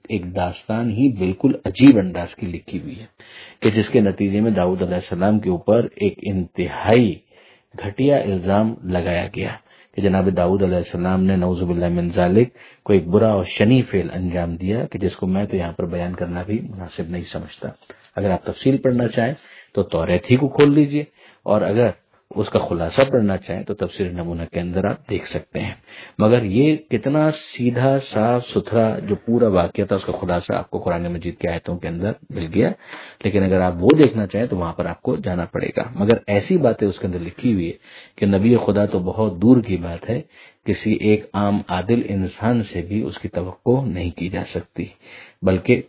ایک داستان ہی بالکل عجیب انداز کی لکھی ہوئی ہے کہ جس کے نتیجے میں داؤد علیہ السلام کے اوپر ایک انتہائی گھٹیا الزام لگایا گیا کہ جناب داؤد علیہ السلام نے نعوذ باللہ من ذالک کو ایک برا اور شنیع فعل انجام دیا کہ جس کو میں تو یہاں پر بیان کرنا بھی مناسب نہیں سمجھتا۔ اگر آپ تفصیل پڑھنا چاہیں تو توریت ہی کو کھول لیجئے، اور اگر اس کا خلاصہ پڑھنا چاہیں تو تفسیر نمونہ کے اندر آپ دیکھ سکتے ہیں۔ مگر یہ کتنا سیدھا صاف ستھرا جو پورا واقعہ تھا اس کا خلاصہ آپ کو قرآن مجید کی آیتوں کے اندر مل گیا، لیکن اگر آپ وہ دیکھنا چاہیں تو وہاں پر آپ کو جانا پڑے گا۔ مگر ایسی باتیں اس کے اندر لکھی ہوئی ہے کہ نبی خدا تو بہت دور کی بات ہے، کسی ایک عام عادل انسان سے بھی اس کی توقع نہیں کی جا سکتی، بلکہ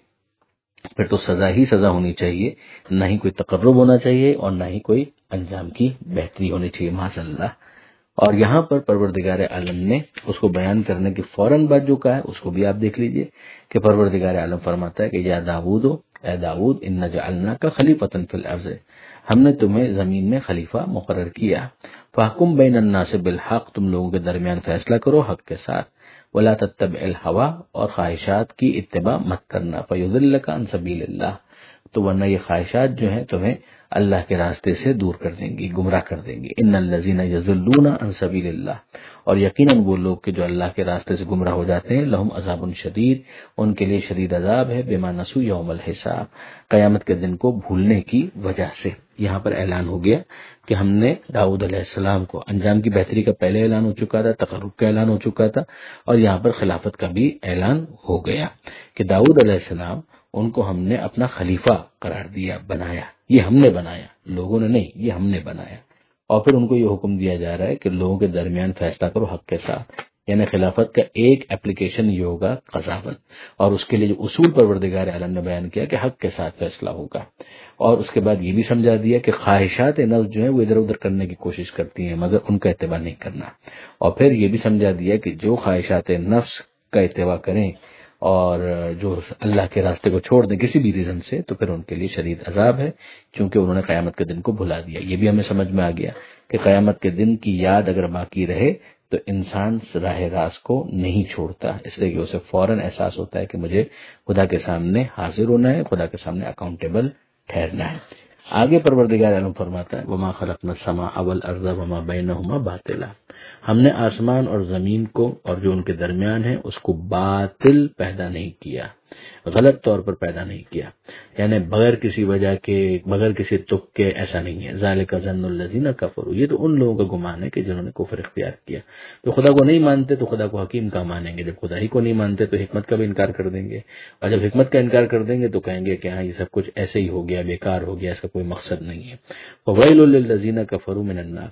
پھر تو سزا ہی سزا ہونی چاہیے، نہ ہی کوئی تقرب ہونا چاہیے اور نہ ہی کوئی انجام کی بہتری ہونی چاہیے، معاذ اللہ۔ اور یہاں پر پروردگار عالم نے اس کو بیان کرنے کی فوراً بعد جو کہا ہے اس کو بھی آپ دیکھ لیجئے کہ پروردگار عالم فرماتا ہے کہ یا داؤد، اے داؤد، انا جعلناک خلیفۃ فی الارض، ہم نے تمہیں زمین میں خلیفہ مقرر کیا، فاحکم بین الناس بالحق، تم لوگوں کے درمیان فیصلہ کرو حق کے ساتھ، ولا تتبع الہوی، اور خواہشات کی اتباع مت کرنا، فیضلک عن سبیل اللہ، تو ورنہ یہ خواہشات جو ہیں تمہیں اللہ کے راستے سے دور کر دیں گی، گمراہ کر دیں گی۔ ان الذین یضلون عن سبیل اللہ، اور یقیناً وہ لوگ کہ جو اللہ کے راستے سے گمراہ ہو جاتے ہیں، لہم عذاب شدید، ان کے لیے شدید عذاب ہے، بما نسوا یوم الحساب، قیامت کے دن کو بھولنے کی وجہ سے۔ یہاں پر اعلان ہو گیا کہ ہم نے داؤد علیہ السلام کو انجام کی بہتری کا پہلے اعلان ہو چکا تھا، تقرب کا اعلان ہو چکا تھا، اور یہاں پر خلافت کا بھی اعلان ہو گیا کہ داؤد علیہ السلام ان کو ہم نے اپنا خلیفہ قرار دیا، بنایا، یہ ہم نے بنایا، لوگوں نے نہیں، یہ ہم نے بنایا۔ اور پھر ان کو یہ حکم دیا جا رہا ہے کہ لوگوں کے درمیان فیصلہ کرو حق کے ساتھ، یعنی خلافت کا ایک اپلیکیشن یہ ہوگا قضاوت، اور اس کے لیے جو اصول پروردگار عالم نے بیان کیا کہ حق کے ساتھ فیصلہ ہوگا، اور اس کے بعد یہ بھی سمجھا دیا کہ خواہشات نفس جو ہیں وہ ادھر ادھر کرنے کی کوشش کرتی ہیں مگر ان کا اتباع نہیں کرنا، اور پھر یہ بھی سمجھا دیا کہ جو خواہشات نفس کا اتباع کریں اور جو اللہ کے راستے کو چھوڑ دیں کسی بھی ریزن سے، تو پھر ان کے لیے شدید عذاب ہے، چونکہ انہوں نے قیامت کے دن کو بھلا دیا۔ یہ بھی ہمیں سمجھ میں آ گیا کہ قیامت کے دن کی یاد اگر باقی رہے تو انسان راہ راست کو نہیں چھوڑتا، اس لیے کہ اسے فوراً احساس ہوتا ہے کہ مجھے خدا کے سامنے حاضر ہونا ہے، خدا کے سامنے اکاؤنٹیبل ٹھہرنا ہے۔ آگے پروردگار عالم فرماتا ہے وما خلقنا السماء والارض وما بینہما باطلا، ہم نے آسمان اور زمین کو اور جو ان کے درمیان ہے اس کو باطل پیدا نہیں کیا، غلط طور پر پیدا نہیں کیا، یعنی بغیر کسی وجہ کے، بغیر کسی تک کے، ایسا نہیں ہے۔ ذالک ظن الذین کفروا، یہ تو ان لوگوں کا گمان ہے کہ جنہوں نے کفر اختیار کیا، تو خدا کو نہیں مانتے تو خدا کو حکیم کا مانیں گے، جب خدا ہی کو نہیں مانتے تو حکمت کا بھی انکار کر دیں گے، اور جب حکمت کا انکار کر دیں گے تو کہیں گے کہ ہاں یہ سب کچھ ایسے ہی ہو گیا، بیکار ہو گیا، اس کا کوئی مقصد نہیں ہے۔ فویل للذین کفروا من النار،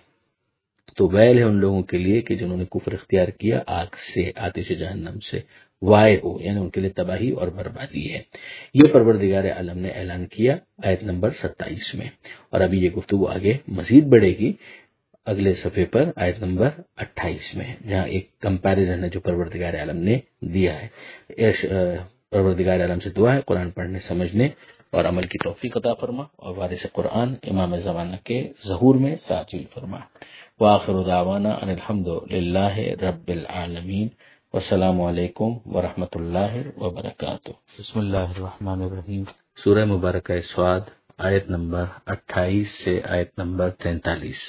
تو ویل ہے ان لوگوں کے لیے کہ جنہوں نے کفر اختیار کیا آگ سے، آتش جہنم سے، وائے ہو، یعنی ان کے لیے تباہی اور بربادی ہے۔ یہ پروردگار عالم نے اعلان کیا آیت نمبر 27 میں، اور ابھی یہ گفتگو آگے مزید بڑھے گی اگلے صفحے پر آیت نمبر 28 میں، جہاں ایک کمپیریزن ہے جو پروردگار عالم نے دیا ہے۔ پروردگار عالم سے دعا ہے قرآن پڑھنے، سمجھنے اور عمل کی توفیق عطا فرما، اور وارث قرآن امام زمانہ کے ظہور میں تعجیل فرما۔ وآخر دعوانا ان الحمد للہ رب العالمین، والسلام علیکم ورحمۃ اللہ وبرکاتہ۔ بسم اللہ الرحمن الرحیم۔ سورہ مبارکہ سواد، آیت نمبر 28 سے آیت نمبر 43،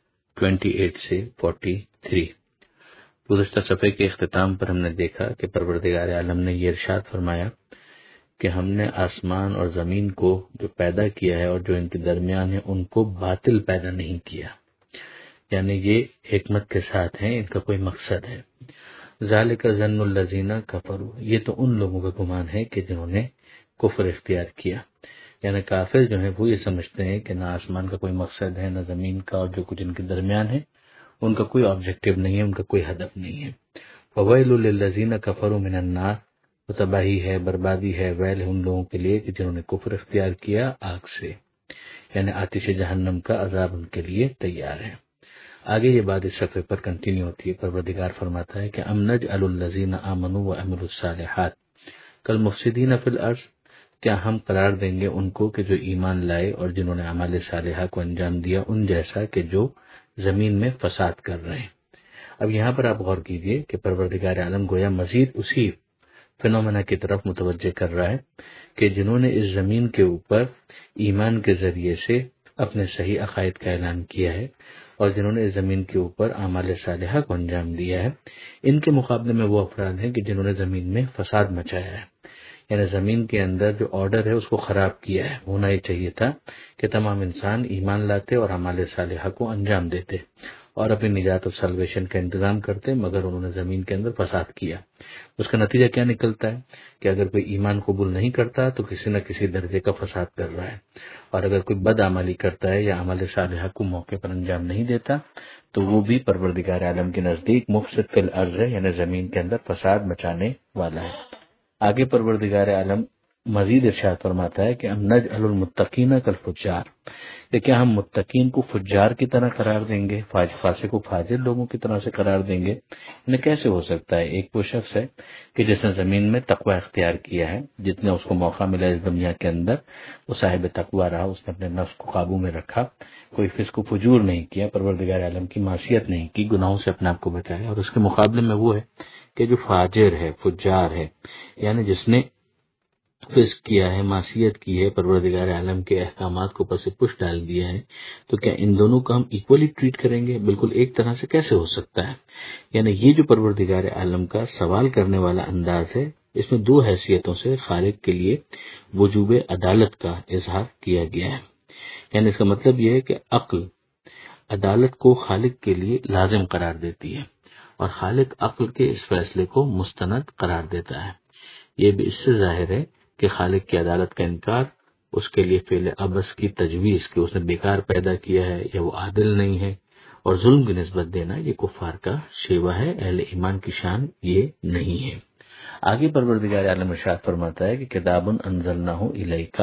28 سے 43۔ گزشتہ صفحے کے اختتام پر ہم نے دیکھا کہ پروردگار عالم نے یہ ارشاد فرمایا کہ ہم نے آسمان اور زمین کو جو پیدا کیا ہے اور جو ان کے درمیان ہے ان کو باطل پیدا نہیں کیا، یعنی یہ حکمت کے ساتھ ہیں، ان کا کوئی مقصد ہے۔ ذالک ظن الذین کفروا، یہ تو ان لوگوں کا گمان ہے کہ جنہوں نے کفر اختیار کیا، یعنی کافر جو ہیں وہ یہ سمجھتے ہیں کہ نہ آسمان کا کوئی مقصد ہے، نہ زمین کا، اور جو کچھ ان کے درمیان ہے ان کا کوئی آبجیکٹو نہیں ہے، ان کا کوئی ہدف نہیں ہے۔ فویل للذین کفروا من النار، وہ تباہی ہے، بربادی ہے، ویل ہے ان لوگوں کے لیے کہ جنہوں نے کفر اختیار کیا آگ سے، یعنی آتش جہنم کا عذاب ان کے لیے تیار ہے۔ آگے یہ بات اس صفحے پر کنٹینیو ہوتی ہے، پروردگار فرماتا ہے کہ ام نجعل الذین آمنوا وعملوا الصالحات کالمفسدین فی الارض، کیا ہم قرار دیں گے ان کو کہ جو ایمان لائے اور جنہوں نے اعمال صالحہ کو انجام دیا ان جیسا کہ جو زمین میں فساد کر رہے ہیں۔ اب یہاں پر آپ غور کیجئے کہ پروردگار عالم گویا مزید اسی فنومنا کی طرف متوجہ کر رہا ہے کہ جنہوں نے اس زمین کے اوپر ایمان کے ذریعے سے اپنے صحیح عقائد کا اعلان کیا ہے اور جنہوں نے اس زمین کے اوپر اعمال صالحہ کو انجام دیا ہے، ان کے مقابلے میں وہ افراد ہیں کہ جنہوں نے زمین میں فساد مچایا ہے، یعنی زمین کے اندر جو آرڈر ہے اس کو خراب کیا ہے۔ ہونا ہی چاہیے تھا کہ تمام انسان ایمان لاتے اور اعمال صالحہ کو انجام دیتے اور اپنی نجات و سلویشن کا انتظام کرتے، مگر انہوں نے زمین کے اندر فساد کیا۔ اس کا نتیجہ کیا نکلتا ہے کہ اگر کوئی ایمان قبول نہیں کرتا تو کسی نہ کسی درجے کا فساد کر رہا ہے، اور اگر کوئی بد عملی کرتا ہے یا عمل صالحہ کو موقع پر انجام نہیں دیتا تو وہ بھی پروردگار عالم کے نزدیک مفسد فی الارض ہے، یعنی زمین کے اندر فساد مچانے والا ہے۔ آگے پروردگار عالم مزید ارشاد فرماتا ہے کہ ام نجعل المتقین کالفجار، کہ کیا ہم متقین کو فجار کی طرح قرار دیں گے، فاسق کو فاجر لوگوں کی طرح سے قرار دیں گے؟ انہیں کیسے ہو سکتا ہے؟ ایک وہ شخص ہے کہ جس نے زمین میں تقوی اختیار کیا ہے، جتنے اس کو موقع ملا اس دنیا کے اندر وہ صاحب تقوی رہا، اس نے اپنے نفس کو قابو میں رکھا، کوئی فسق و فجور نہیں کیا، پروردگار عالم کی معصیت نہیں کی، گناہوں سے اپنے آپ کو بچایا۔ اور اس کے مقابلے میں وہ ہے کہ جو فاجر ہے، فجار ہے، یعنی جس نے فسق کیا ہے، معصیت کی ہے، پروردگار عالم کے احکامات کو پس پش ڈال دیا ہے، تو کیا ان دونوں کو ہم ایکولی ٹریٹ کریں گے؟ بالکل ایک طرح سے کیسے ہو سکتا ہے؟ یعنی یہ جو پروردگار عالم کا سوال کرنے والا انداز ہے، اس میں دو حیثیتوں سے خالق کے لیے وجوب عدالت کا اظہار کیا گیا ہے۔ یعنی اس کا مطلب یہ ہے کہ عقل عدالت کو خالق کے لیے لازم قرار دیتی ہے اور خالق عقل کے اس فیصلے کو مستند قرار دیتا ہے۔ یہ بھی اس سے ظاہر ہے کہ خالق کی عدالت کا انکار اس کے لیے فعل عبث کی تجویز کہ اس نے بیکار پیدا کیا ہے یا وہ عادل نہیں ہے، اور ظلم کی نسبت دینا یہ کفار کا شیوہ ہے، اہل ایمان کی شان یہ نہیں ہے۔ آگے پروردگار عالم ارشاد فرماتا ہے کہ کتاب انزلناہ الیک،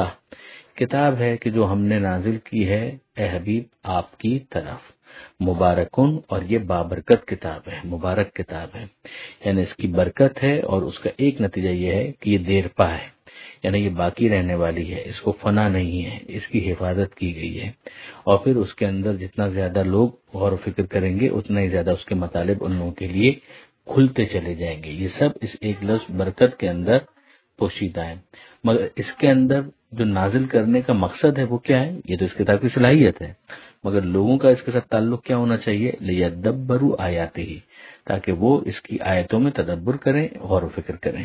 کتاب ہے کہ جو ہم نے نازل کی ہے اے حبیب آپ کی طرف، مبارکن، اور یہ بابرکت کتاب ہے، مبارک کتاب ہے، یعنی اس کی برکت ہے، اور اس کا ایک نتیجہ یہ ہے کہ یہ دیر پا ہے، یعنی یہ باقی رہنے والی ہے، اس کو فنا نہیں ہے، اس کی حفاظت کی گئی ہے، اور پھر اس کے اندر جتنا زیادہ لوگ غور و فکر کریں گے اتنا ہی زیادہ اس کے مطالب ان لوگوں کے لیے کھلتے چلے جائیں گے۔ یہ سب اس ایک لفظ برکت کے اندر پوشیدہ ہے، مگر اس کے اندر جو نازل کرنے کا مقصد ہے وہ کیا ہے؟ یہ تو اس کتاب کی صلاحیت ہے، مگر لوگوں کا اس کے ساتھ تعلق کیا ہونا چاہیے؟ لیدبروا آیاتہ، تاکہ وہ اس کی آیتوں میں تدبر کریں، غور و فکر کریں،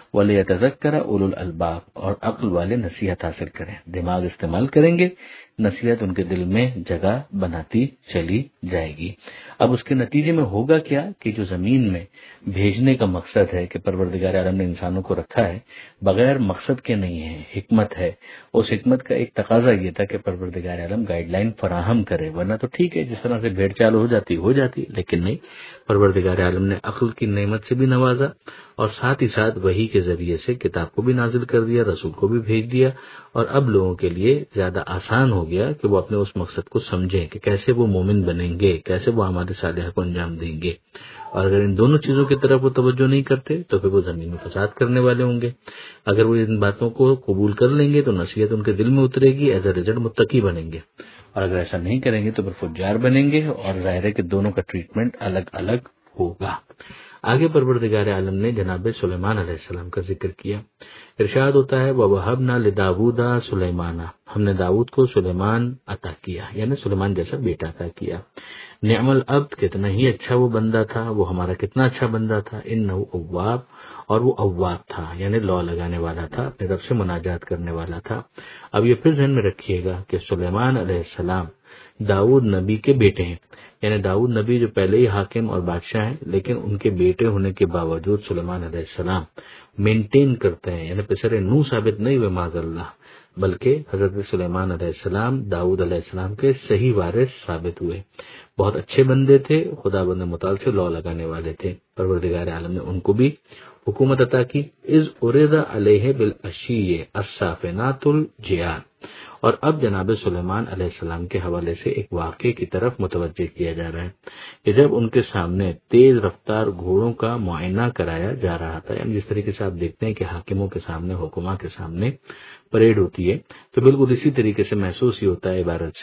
ولیتذکر اولو الالباب، اور عقل والے نصیحت حاصل کریں، دماغ استعمال کریں گے، نصیحت ان کے دل میں جگہ بناتی چلی جائے گی۔ اب اس کے نتیجے میں ہوگا کیا کہ جو زمین میں بھیجنے کا مقصد ہے کہ پروردگار عالم نے انسانوں کو رکھا ہے، بغیر مقصد کے نہیں ہے، حکمت ہے۔ اس حکمت کا ایک تقاضا یہ تھا کہ پروردگار عالم گائیڈ لائن فراہم کرے، ورنہ تو ٹھیک ہے جس طرح سے بھیڑ چال ہو جاتی، لیکن نہیں، پروردگار عالم نے عقل کی نعمت سے بھی نوازا اور ساتھ ہی ساتھ وحی کے ذریعے سے کتاب کو بھی نازل کر دیا، رسول کو بھی بھیج دیا، اور اب لوگوں کے لیے زیادہ آسان ہو گیا کہ وہ اپنے اس مقصد کو سمجھیں کہ کیسے وہ مومن بنیں گے، کیسے وہ اعمال صالحہ کو انجام دیں گے۔ اور اگر ان دونوں چیزوں کی طرف وہ توجہ نہیں کرتے تو پھر وہ زمین میں فساد کرنے والے ہوں گے۔ اگر وہ ان باتوں کو قبول کر لیں گے تو نصیحت ان کے دل میں اترے گی، ایز اے ریزلٹ متقی بنیں گے، اور اگر ایسا نہیں کریں گے تو پھر فجار بنیں گے، اور ظاہر ہے کہ دونوں کا ٹریٹمنٹ الگ الگ ہوگا۔ آگے پروردگار عالم نے جناب سلیمان علیہ السلام کا ذکر کیا، ارشاد ہوتا ہے وَوَهَبْنَا لِدَاوُودَ سُلَيْمَانَ، ہم نے داؤد کو سلیمان عطا کیا، یعنی سلیمان جیسا بیٹا عطا کیا۔ نعم العبد، کتنا ہی اچھا وہ بندہ تھا، وہ ہمارا کتنا اچھا بندہ تھا، انہ اواب، اور وہ اواب تھا، یعنی لو لگانے والا تھا، اپنے رب سے مناجات کرنے والا تھا۔ اب یہ پھر ذہن میں رکھیے گا کہ سلیمان علیہ السلام داؤد نبی کے بیٹے ہیں، یعنی داؤد نبی جو پہلے ہی حاکم اور بادشاہ ہیں، لیکن ان کے بیٹے ہونے کے باوجود سلیمان علیہ السلام مینٹین کرتے ہیں، یعنی پسر نو ثابت نہیں ہوئے معاذ اللہ، بلکہ حضرت سلیمان علیہ السلام داؤد علیہ السلام کے صحیح وارث ثابت ہوئے۔ بہت اچھے بندے تھے، خدا بند مطال سے لو لگانے والے تھے، پروردگار عالم نے ان کو بھی حکومت عطا کی۔ اذ عرض علیہ بالعشی الصافنات الجیاد، اور اب جناب سلیمان علیہ السلام کے حوالے سے ایک واقعے کی طرف متوجہ کیا جا رہا ہے کہ جب ان کے سامنے تیز رفتار گھوڑوں کا معائنہ کرایا جا رہا تھا، یعنی جس طریقے سے آپ دیکھتے ہیں کہ حاکموں کے سامنے، حکما کے سامنے پریڈ ہوتی ہے، تو بالکل اسی طریقے سے محسوس ہی ہوتا ہے عبارت سے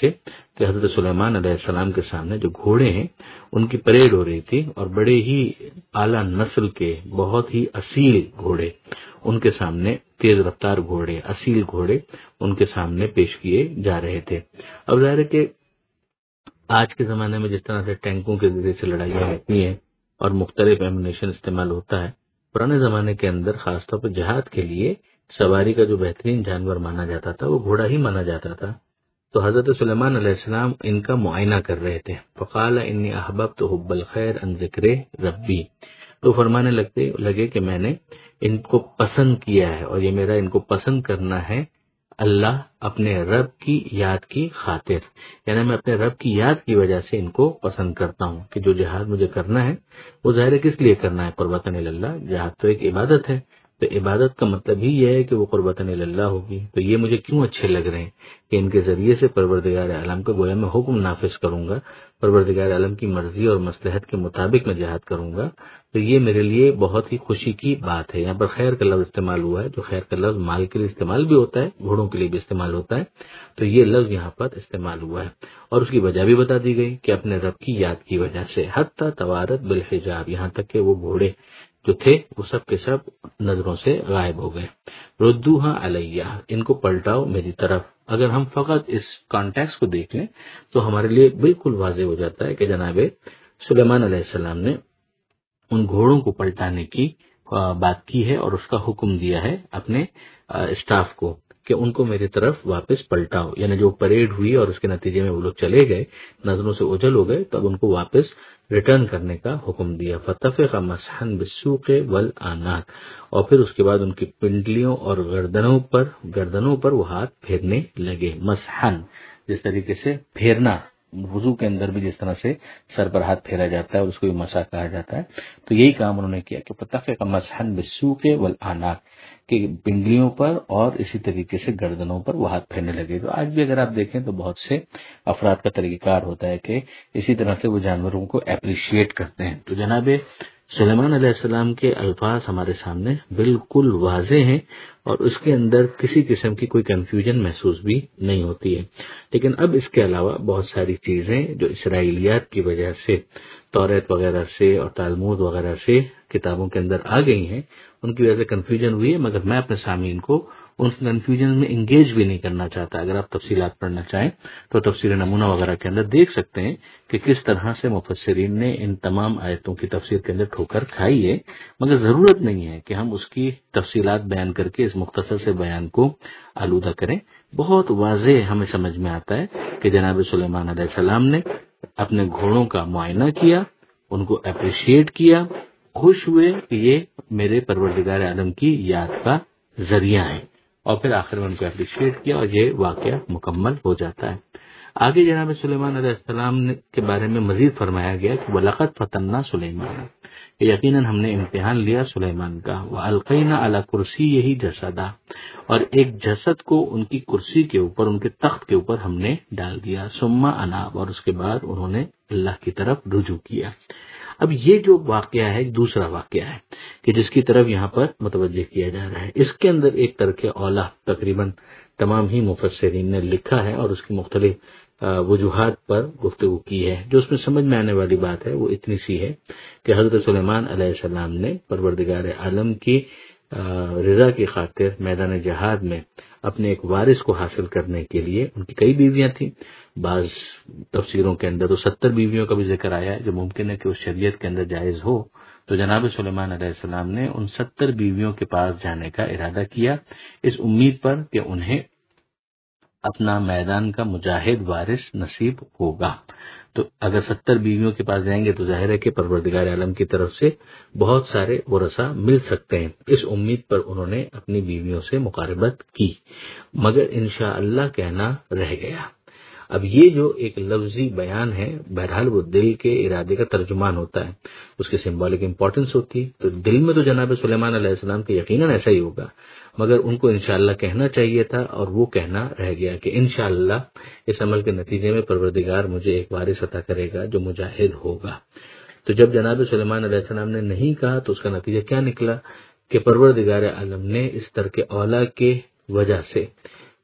کہ حضرت سلیمان علیہ السلام کے سامنے جو گھوڑے ہیں ان کی پریڈ ہو رہی تھی، اور بڑے ہی اعلیٰ نسل کے بہت ہی اصیل گھوڑے ان کے سامنے، تیز رفتار گھوڑے، اصیل گھوڑے ان کے سامنے پیش کیے جا رہے تھے۔ اب ظاہر ہے کہ آج کے زمانے میں جس طرح سے ٹینکوں کے ذریعے سے لڑائیاں ہوتی ہیں اور مختلف ایمونیشن استعمال ہوتا ہے، پرانے زمانے کے اندر خاص طور پر جہاد کے لیے سواری کا جو بہترین جانور مانا جاتا تھا وہ گھوڑا ہی مانا جاتا تھا۔ تو حضرت سلیمان علیہ السلام ان کا معائنہ کر رہے تھے۔ فقال انی احببت حب الخیر عن ذکر ربی، تو فرمانے لگے کہ میں نے ان کو پسند کیا ہے، اور یہ میرا ان کو پسند کرنا ہے اللہ اپنے رب کی یاد کی خاطر، یعنی میں اپنے رب کی یاد کی وجہ سے ان کو پسند کرتا ہوں کہ جو جہاد مجھے کرنا ہے وہ ظاہر کس لیے کرنا ہے، قربتاً اللہ۔ جہاد تو ایک عبادت ہے، تو عبادت کا مطلب ہی یہ ہے کہ وہ قربتاً اللہ ہوگی۔ تو یہ مجھے کیوں اچھے لگ رہے ہیں کہ ان کے ذریعے سے پروردگار عالم کا گویا میں حکم نافذ کروں گا، پروردگار عالم کی مرضی اور مصلحت کے مطابق میں جہاد کروں گا، تو یہ میرے لیے بہت ہی خوشی کی بات ہے۔ یہاں پر خیر کا لفظ استعمال ہوا ہے، جو خیر کا لفظ مال کے لیے استعمال بھی ہوتا ہے، گھوڑوں کے لیے بھی استعمال ہوتا ہے، تو یہ لفظ یہاں پر استعمال ہوا ہے، اور اس کی وجہ بھی بتا دی گئی کہ اپنے رب کی یاد کی وجہ سے، حتی توارت بالحجاب، یہاں تک کہ وہ گھوڑے جو تھے وہ سب کے سب نظروں سے غائب ہو گئے۔ ردوہا علیہ، ان کو پلٹاؤ میری طرف۔ اگر ہم فقط اس کانٹیکس کو دیکھ لیں تو ہمارے لیے بالکل واضح ہو جاتا ہے کہ جناب سلیمان علیہ السلام نے ان گھوڑوں کو پلٹانے کی بات کی ہے اور اس کا حکم دیا ہے اپنے اسٹاف کو کہ ان کو میری طرف واپس پلٹاؤ، یعنی جو پریڈ ہوئی اور اس کے نتیجے میں وہ لوگ چلے گئے، نظروں سے اوجھل ہو گئے، تب ان کو واپس ریٹرن کرنے کا حکم دیا۔ فتفق مسحا بالسوق والاعناق، اور پھر اس کے بعد ان کی پنڈلیوں اور گردنوں پر وہ ہاتھ پھیرنے لگے۔ مسحا جس طریقے سے پھیرنا، وضو کے اندر بھی جس طرح سے سر پر ہاتھ پھیرا جاتا ہے اور اس کو بھی مسح کہا جاتا ہے، تو یہی کام انہوں نے کیا کہ فتفق مسحا بالسوق والاعناق، کہ پنڈلیوں پر اور اسی طریقے سے گردنوں پر وہ ہاتھ پھیرنے لگے۔ تو آج بھی اگر آپ دیکھیں تو بہت سے افراد کا طریقہ کار ہوتا ہے کہ اسی طرح سے وہ جانوروں کو اپریشیٹ کرتے ہیں۔ تو جناب سلیمان علیہ السلام کے الفاظ ہمارے سامنے بالکل واضح ہیں، اور اس کے اندر کسی قسم کی کوئی کنفیوژن محسوس بھی نہیں ہوتی ہے۔ لیکن اب اس کے علاوہ بہت ساری چیزیں جو اسرائیلیات کی وجہ سے، توریت وغیرہ سے اور تالمود وغیرہ سے کتابوں کے اندر آ گئی ہیں، ان کی وجہ سے کنفیوژن ہوئی ہے، مگر میں اپنے سامعین کو ان کنفیوژن میں انگیج بھی نہیں کرنا چاہتا۔ اگر آپ تفصیلات پڑھنا چاہیں تو تفسیر نمونہ وغیرہ کے اندر دیکھ سکتے ہیں کہ کس طرح سے مفسرین نے ان تمام آیتوں کی تفسیر کے اندر ٹھوکر کھائی ہے، مگر ضرورت نہیں ہے کہ ہم اس کی تفصیلات بیان کر کے اس مختصر سے بیان کو آلودہ کریں۔ بہت واضح ہمیں سمجھ میں آتا ہے کہ جناب سلیمان علیہ السلام نے اپنے گھوڑوں کا معائنہ کیا، ان کو اپریشیٹ کیا، خوش ہوئے کہ یہ میرے پروردگار عالم کی یاد کا ذریعہ ہے، اور پھر آخر میں ان کو اپریشیٹ کیا، اور یہ واقعہ مکمل ہو جاتا ہے۔ آگے جناب سلیمان علیہ السلام کے بارے میں مزید فرمایا گیا کہ وَلَقَدْ فَتَنَّا سُلَيْمَانَ، کہ یقیناً ہم نے امتحان لیا سلیمان کا، وَأَلْقَيْنَا عَلَى كُرْسِيِّهِ جَسَدًا، اور ایک جسد کو ان کی کرسی کے اوپر، ان کے تخت کے اوپر ہم نے ڈال دیا، ثُمَّ أَنَابَ، اور اس کے بعد انہوں نے اللہ کی طرف رجوع کیا۔ اب یہ جو واقعہ ہے ایک دوسرا واقعہ ہے کہ جس کی طرف یہاں پر متوجہ کیا جا رہا ہے۔ اس کے اندر ایک ترک اولیٰ تقریباً تمام ہی مفسرین نے لکھا ہے، اور اس کی مختلف وجوہات پر گفتگو کی ہے۔ جو اس میں سمجھ میں آنے والی بات ہے وہ اتنی سی ہے کہ حضرت سلیمان علیہ السلام نے پروردگار عالم کی رضا کی خاطر میدان جہاد میں اپنے ایک وارث کو حاصل کرنے کے لیے، ان کی کئی بیویاں تھیں، بعض تفسیروں کے اندر تو 70 بیویوں کا بھی ذکر آیا ہے، جو ممکن ہے کہ اس شریعت کے اندر جائز ہو۔ تو جناب سلیمان علیہ السلام نے ان 70 بیویوں کے پاس جانے کا ارادہ کیا، اس امید پر کہ انہیں اپنا میدان کا مجاہد وارث نصیب ہوگا۔ تو اگر 70 بیویوں کے پاس جائیں گے تو ظاہر ہے کہ پروردگار عالم کی طرف سے بہت سارے ورثہ مل سکتے ہیں۔ اس امید پر انہوں نے اپنی بیویوں سے مقاربت کی، مگر انشاءاللہ کہنا رہ گیا۔ اب یہ جو ایک لفظی بیان ہے، بہرحال وہ دل کے ارادے کا ترجمان ہوتا ہے، اس کی سمبولک امپورٹنس ہوتی ہے۔ تو دل میں تو جناب سلیمان علیہ السلام کے یقیناً ایسا ہی ہوگا، مگر ان کو انشاءاللہ کہنا چاہیے تھا، اور وہ کہنا رہ گیا کہ انشاءاللہ اس عمل کے نتیجے میں پروردگار مجھے ایک وارث عطا کرے گا جو مجاہد ہوگا۔ تو جب جناب سلیمان علیہ السلام نے نہیں کہا تو اس کا نتیجہ کیا نکلا کہ پروردگار عالم نے اس ترک اولیٰ کے وجہ سے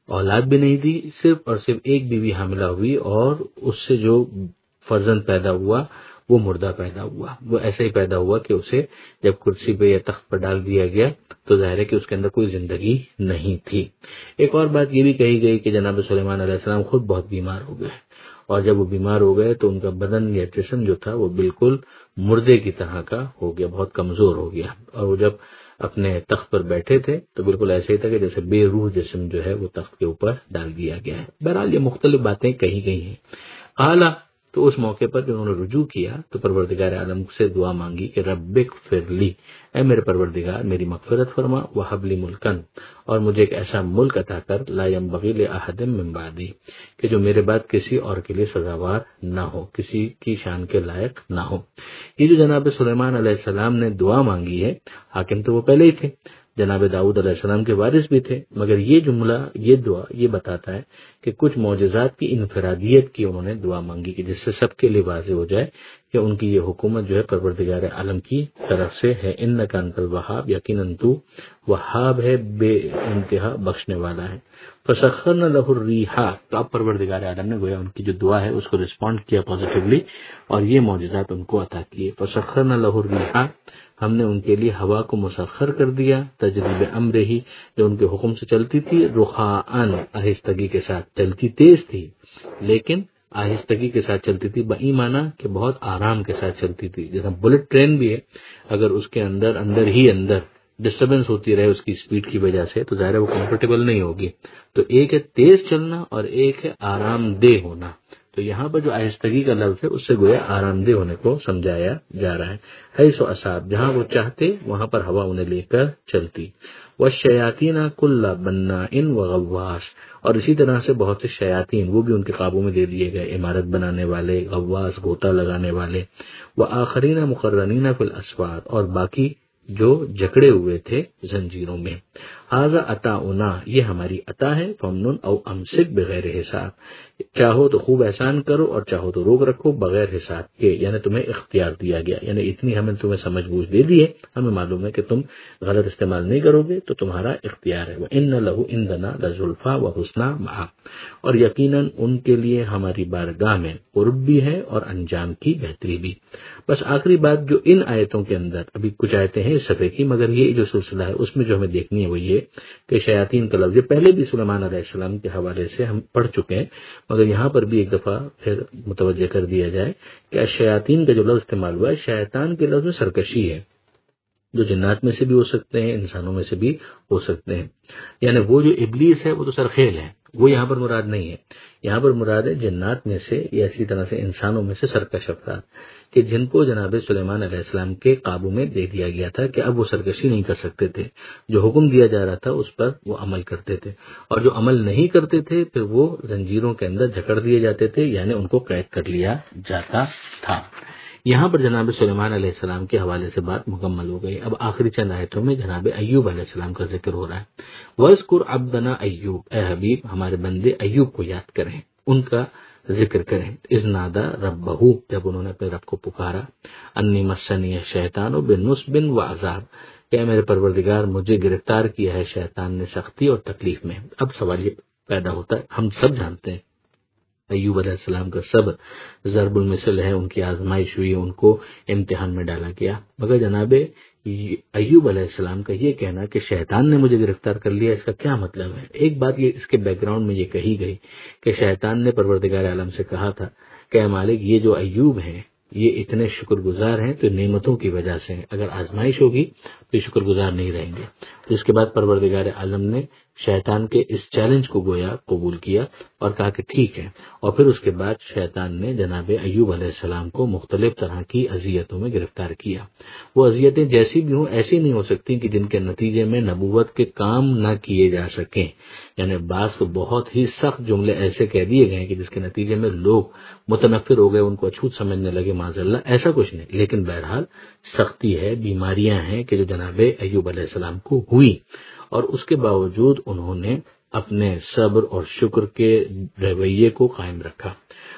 اولاد بھی نہیں دی، صرف اور صرف ایک بیوی حاملہ ہوئی اور اس سے جو فرزند پیدا ہوا وہ مردہ پیدا ہوا، وہ ایسے ہی پیدا ہوا کہ اسے جب کرسی پہ یا تخت پر ڈال دیا گیا تو ظاہر ہے کہ اس کے اندر کوئی زندگی نہیں تھی۔ ایک اور بات یہ بھی کہی گئی کہ جناب سلیمان علیہ السلام خود بہت بیمار ہو گئے، اور جب وہ بیمار ہو گئے تو ان کا بدن یا جسم جو تھا وہ بالکل مردے کی طرح کا ہو گیا، بہت کمزور ہو گیا، اور وہ جب اپنے تخت پر بیٹھے تھے تو بالکل ایسے ہی تھا کہ جیسے بے روح جسم جو ہے وہ تخت کے اوپر ڈال دیا گیا ہے۔ بہرحال یہ مختلف باتیں کہی گئی ہیں۔ اعلیٰ تو اس موقع پر جو انہوں نے رجوع کیا تو پروردگار عالم سے دعا مانگی کہ رب اغفر لی، اے میرے پروردگار میری مغفرت فرما، وہب لی ملکن، اور مجھے ایک ایسا ملک عطا کر، لا ینبغی لأحد من بعدی، کہ جو میرے بعد کسی اور کے لیے سزاوار نہ ہو، کسی کی شان کے لائق نہ ہو۔ یہ جو جناب سلیمان علیہ السلام نے دعا مانگی ہے، حاکم تو وہ پہلے ہی تھے، جناب داؤد علیہ السلام کے وارث بھی تھے، مگر یہ جملہ، یہ دعا یہ بتاتا ہے کہ کچھ معجزات کی انفرادیت کی انہوں نے دعا مانگی کہ جس سے سب کے لیے واضح ہو جائے کہ ان کی یہ حکومت جو ہے پروردگار عالم کی طرف سے ہے۔ انک انت الوہاب، یقیناً تو وہاب ہے، بے انتہا بخشنے والا ہے۔ فسخرنا لہ الریح، تو اب پروردگار عالم نے گویا ان کی جو دعا ہے اس کو رسپونڈ کیا پازیٹیولی اور یہ معجزات ان کو عطا کیے۔ فسخرنا لہ الریح، ہم نے ان کے لیے ہوا کو مسخر کر دیا، تجریب امر ہی، جو ان کے حکم سے چلتی تھی، رخاءن، آہستگی کے ساتھ چلتی، تیز تھی لیکن آہستگی کے ساتھ چلتی تھی، بایمانہ کہ بہت آرام کے ساتھ چلتی تھی۔ جیسا بلٹ ٹرین بھی ہے، اگر اس کے اندر ہی ڈسٹربنس ہوتی رہے اس کی سپیڈ کی وجہ سے تو ظاہر ہے وہ کمفرٹیبل نہیں ہوگی۔ تو ایک ہے تیز چلنا اور ایک ہے آرام دہ ہونا، تو یہاں پر جو آہستگی کا لفظ ہے اس سے گویا آرام دہ ہونے کو سمجھایا جا رہا ہے۔ حیث اصاب، جہاں وہ چاہتے وہاں پر ہوا انہیں لے کر چلتی۔ والشیاطین کل بناء وغواص، اور اسی طرح سے بہت سے شیاطین وہ بھی ان کے قابو میں دے دیے گئے، عمارت بنانے والے، غواص غوطہ لگانے والے، وآخرین مقرنین فی الاسفاد، اور باقی جو جکڑے ہوئے تھے زنجیروں میں۔ ھذا عطاؤنا، یہ ہماری عطا ہے، فمنن او امسک بغیر حساب، چاہو تو خوب احسان کرو اور چاہو تو روک رکھو بغیر حساب کے، یعنی تمہیں اختیار دیا گیا، یعنی اتنی ہمیں تمہیں سمجھ بوجھ دے دی ہے، ہمیں معلوم ہے کہ تم غلط استعمال نہیں کرو گے تو تمہارا اختیار ہے۔ وَإِنَّ لَهُ عِندَنَا لَزُلْفَىٰ وَحُسْنَىٰ مَآبٍ، اور یقیناً ان کے لیے ہماری بارگاہ میں قرب بھی ہے اور انجام کی بہتری بھی۔ بس آخری بات جو ان آیتوں کے اندر، ابھی کچھ آیتیں ہیں اس صفحے کی مگر یہ جو سلسلہ ہے اس میں جو ہمیں دیکھنی ہے وہ یہ کہ شیاطین کا لفظ یہ پہلے بھی سلیمان علیہ السلام کے حوالے سے ہم پڑھ چکے ہیں، مگر یہاں پر بھی ایک دفعہ پھر متوجہ کر دیا جائے کہ شیاطین کا جو لفظ استعمال ہوا ہے، شیطان کے لفظ میں سرکشی ہے، جو جنات میں سے بھی ہو سکتے ہیں، انسانوں میں سے بھی ہو سکتے ہیں، یعنی وہ جو ابلیس ہے وہ تو سرخیل ہے، وہ یہاں پر مراد نہیں ہے، یہاں پر مراد ہے جنات میں سے یا اسی طرح سے انسانوں میں سے سرکش افراد کہ جن کو جناب سلیمان علیہ السلام کے قابو میں دے دیا گیا تھا کہ اب وہ سرکشی نہیں کر سکتے تھے، جو حکم دیا جا رہا تھا اس پر وہ عمل کرتے تھے، اور جو عمل نہیں کرتے تھے پھر وہ زنجیروں کے اندر جکڑ دیے جاتے تھے، یعنی ان کو قید کر لیا جاتا تھا۔ یہاں پر جناب سلیمان علیہ السلام کے حوالے سے بات مکمل ہو گئی۔ اب آخری چند آیتوں میں جناب ایوب علیہ السلام کا ذکر ہو رہا ہے۔ وَاذْكُرْ عَبْدَنَا ایوب، اے حبیب ہمارے بندے ایوب کو یاد کریں، ان کا ذکر کریں۔ اذ نادا ربہ، جب انہوں نے اپنے رب کو پکارا، انی مسنی الشیطان بنصب وعذاب، کہ میرے پروردگار مجھے گرفتار کیا ہے شیطان نے سختی اور تکلیف میں۔ اب سوال یہ پیدا ہوتا ہے، ہم سب جانتے ہیں ایوب علیہ السلام کا صبر ضرب المثل ہے، ان کی آزمائش ہوئی، ان کو امتحان میں ڈالا گیا، مگر جناب ایوب علیہ السلام کا یہ کہنا کہ شیطان نے مجھے گرفتار کر لیا، اس کا کیا مطلب ہے؟ ایک بات یہ اس کے بیک گراؤنڈ میں یہ کہی گئی کہ شیطان نے پروردگار عالم سے کہا تھا کہ اے مالک یہ جو ایوب ہیں یہ اتنے شکر گزار ہیں تو نعمتوں کی وجہ سے ہیں، اگر آزمائش ہوگی تو یہ شکر گزار نہیں رہیں گے۔ تو اس کے بعد پروردگار عالم نے شیطان کے اس چیلنج کو گویا قبول کیا اور کہا کہ ٹھیک ہے، اور پھر اس کے بعد شیطان نے جناب ایوب علیہ السلام کو مختلف طرح کی اذیتوں میں گرفتار کیا۔ وہ اذیتیں جیسی بھی ہوں ایسی نہیں ہو سکتی کہ جن کے نتیجے میں نبوت کے کام نہ کیے جا سکیں، یعنی بعض کو بہت ہی سخت جملے ایسے کہہ دیے گئے کہ جس کے نتیجے میں لوگ متنفر ہو گئے، ان کو اچھوت سمجھنے لگے، معاذ اللہ، ایسا کچھ نہیں، لیکن بہرحال سختی ہے، بیماریاں ہیں کہ جو جناب ایوب علیہ السلام کو ہوئی، اور اس کے باوجود انہوں نے اپنے صبر اور شکر کے رویے کو قائم رکھا،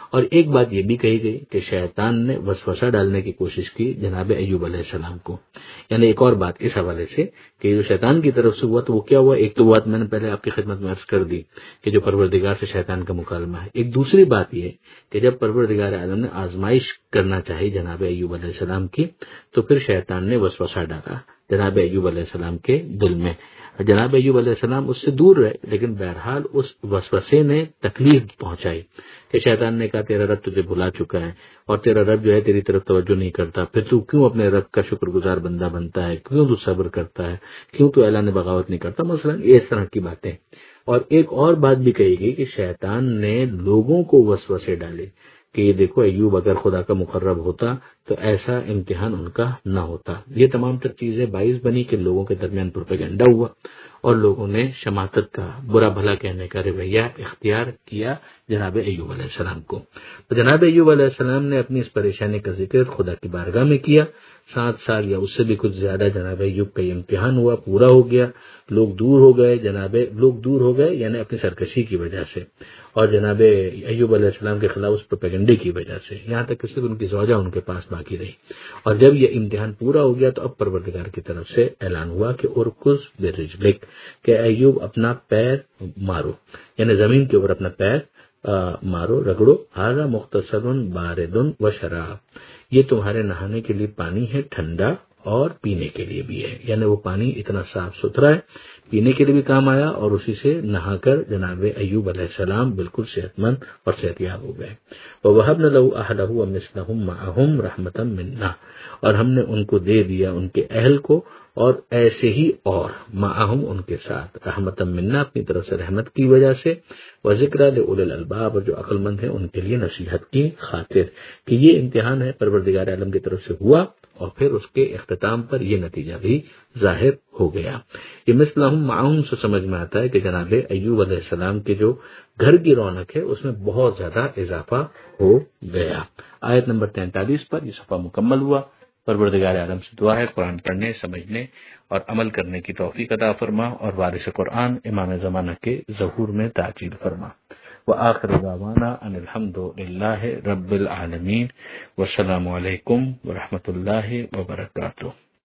اور ایک بات یہ بھی کہی گئی کہ شیطان نے وسوسہ ڈالنے کی کوشش کی جناب ایوب علیہ السلام کو. یعنی ایک اور بات اس حوالے سے کہ جو شیطان کی طرف سے ہوا تو وہ کیا ہوا، ایک تو بات میں نے پہلے آپ کی خدمت میں عرض کر دی کہ جو پروردگار سے شیطان کا مکالمہ ہے. ایک دوسری بات یہ کہ جب پروردگار عالم نے آزمائش کرنا چاہی جناب ایوب علیہ السلام کی تو پھر شیطان نے وسوسہ ڈالا جناب ایوب علیہ السلام کے دل میں. جناب ایوب علیہ السلام اس سے دور رہے، لیکن بہرحال اس وسوسے نے تکلیف پہنچائی کہ شیطان نے کہا تیرا رب تجھے بھلا چکا ہے اور تیرا رب جو ہے تیری طرف توجہ نہیں کرتا، پھر تو کیوں اپنے رب کا شکر گزار بندہ بنتا ہے، کیوں تو صبر کرتا ہے، کیوں تو اعلان بغاوت نہیں کرتا، مثلا اس طرح کی باتیں. اور ایک اور بات بھی کہی گئی کہ شیطان نے لوگوں کو وسوسے ڈالے کہ یہ دیکھو ایوب اگر خدا کا مقرب ہوتا تو ایسا امتحان ان کا نہ ہوتا. یہ تمام تر چیزیں باعث بنی کہ لوگوں کے درمیان پروپیگنڈا ہوا اور لوگوں نے شماتت کا، برا بھلا کہنے کا رویہ اختیار کیا جناب ایوب علیہ السلام کو. تو جناب ایوب علیہ السلام نے اپنی اس پریشانی کا ذکر خدا کی بارگاہ میں کیا. 7 سال یا اس سے بھی کچھ زیادہ جناب ایوب کا یہ امتحان ہوا، پورا ہو گیا. لوگ دور ہو گئے یعنی اپنی سرکشی کی وجہ سے اور جناب ایوب علیہ السلام کے خلاف اس پروپیگنڈے کی وجہ سے، یہاں تک کہ صرف ان کی زوجہ ان کے پاس باقی رہی. اور جب یہ امتحان پورا ہو گیا تو اب پروردگار کی طرف سے اعلان ہوا کہ ارکز برجلک، کہ ایوب اپنا پیر مارو، یعنی زمین کے اوپر اپنا پیر مارو، رگڑو. ھذا مختصر بارد و شراب، یہ تمہارے نہانے کے لیے پانی ہے، ٹھنڈا اور پینے کے لیے بھی ہے. یعنی وہ پانی اتنا صاف ستھرا ہے، پینے کے لیے بھی کام آیا اور اسی سے نہا کر جناب ایوب علیہ السلام بالکل صحت مند اور صحت یاب ہو گئے. وَوَهَبْنَا لَهُ أَهْلَهُ وَمِثْلَهُم مَّعَهُمْ رَحْمَةً مِّنَّا، اور ہم نے ان کو دے دیا ان کے اہل کو اور ایسے ہی اور معہم ان کے ساتھ، رحمتً منا اپنی طرف سے رحمت کی وجہ سے، وذکریٰ لأولی الالباب اور جو عقل مند ہیں ان کے لیے نصیحت کی خاطر کہ یہ امتحان ہے پروردگار عالم کی طرف سے ہوا اور پھر اس کے اختتام پر یہ نتیجہ بھی ظاہر ہو گیا. یہ مثلہم معہم سے سمجھ میں آتا ہے کہ جناب ایوب علیہ السلام کے جو گھر کی رونق ہے اس میں بہت زیادہ اضافہ ہو گیا. آیت نمبر 43 پر یہ صفحہ مکمل ہوا. پروردگار عالم سے دعا ہے قرآن پڑھنے، سمجھنے اور عمل کرنے کی توفیق عطا فرما اور وارث قرآن امام زمانہ کے ظہور میں تاجیل فرما. وآخر دعوانا ان الحمد للہ رب العالمین، والسلام علیکم ورحمۃ اللہ وبرکاتہ.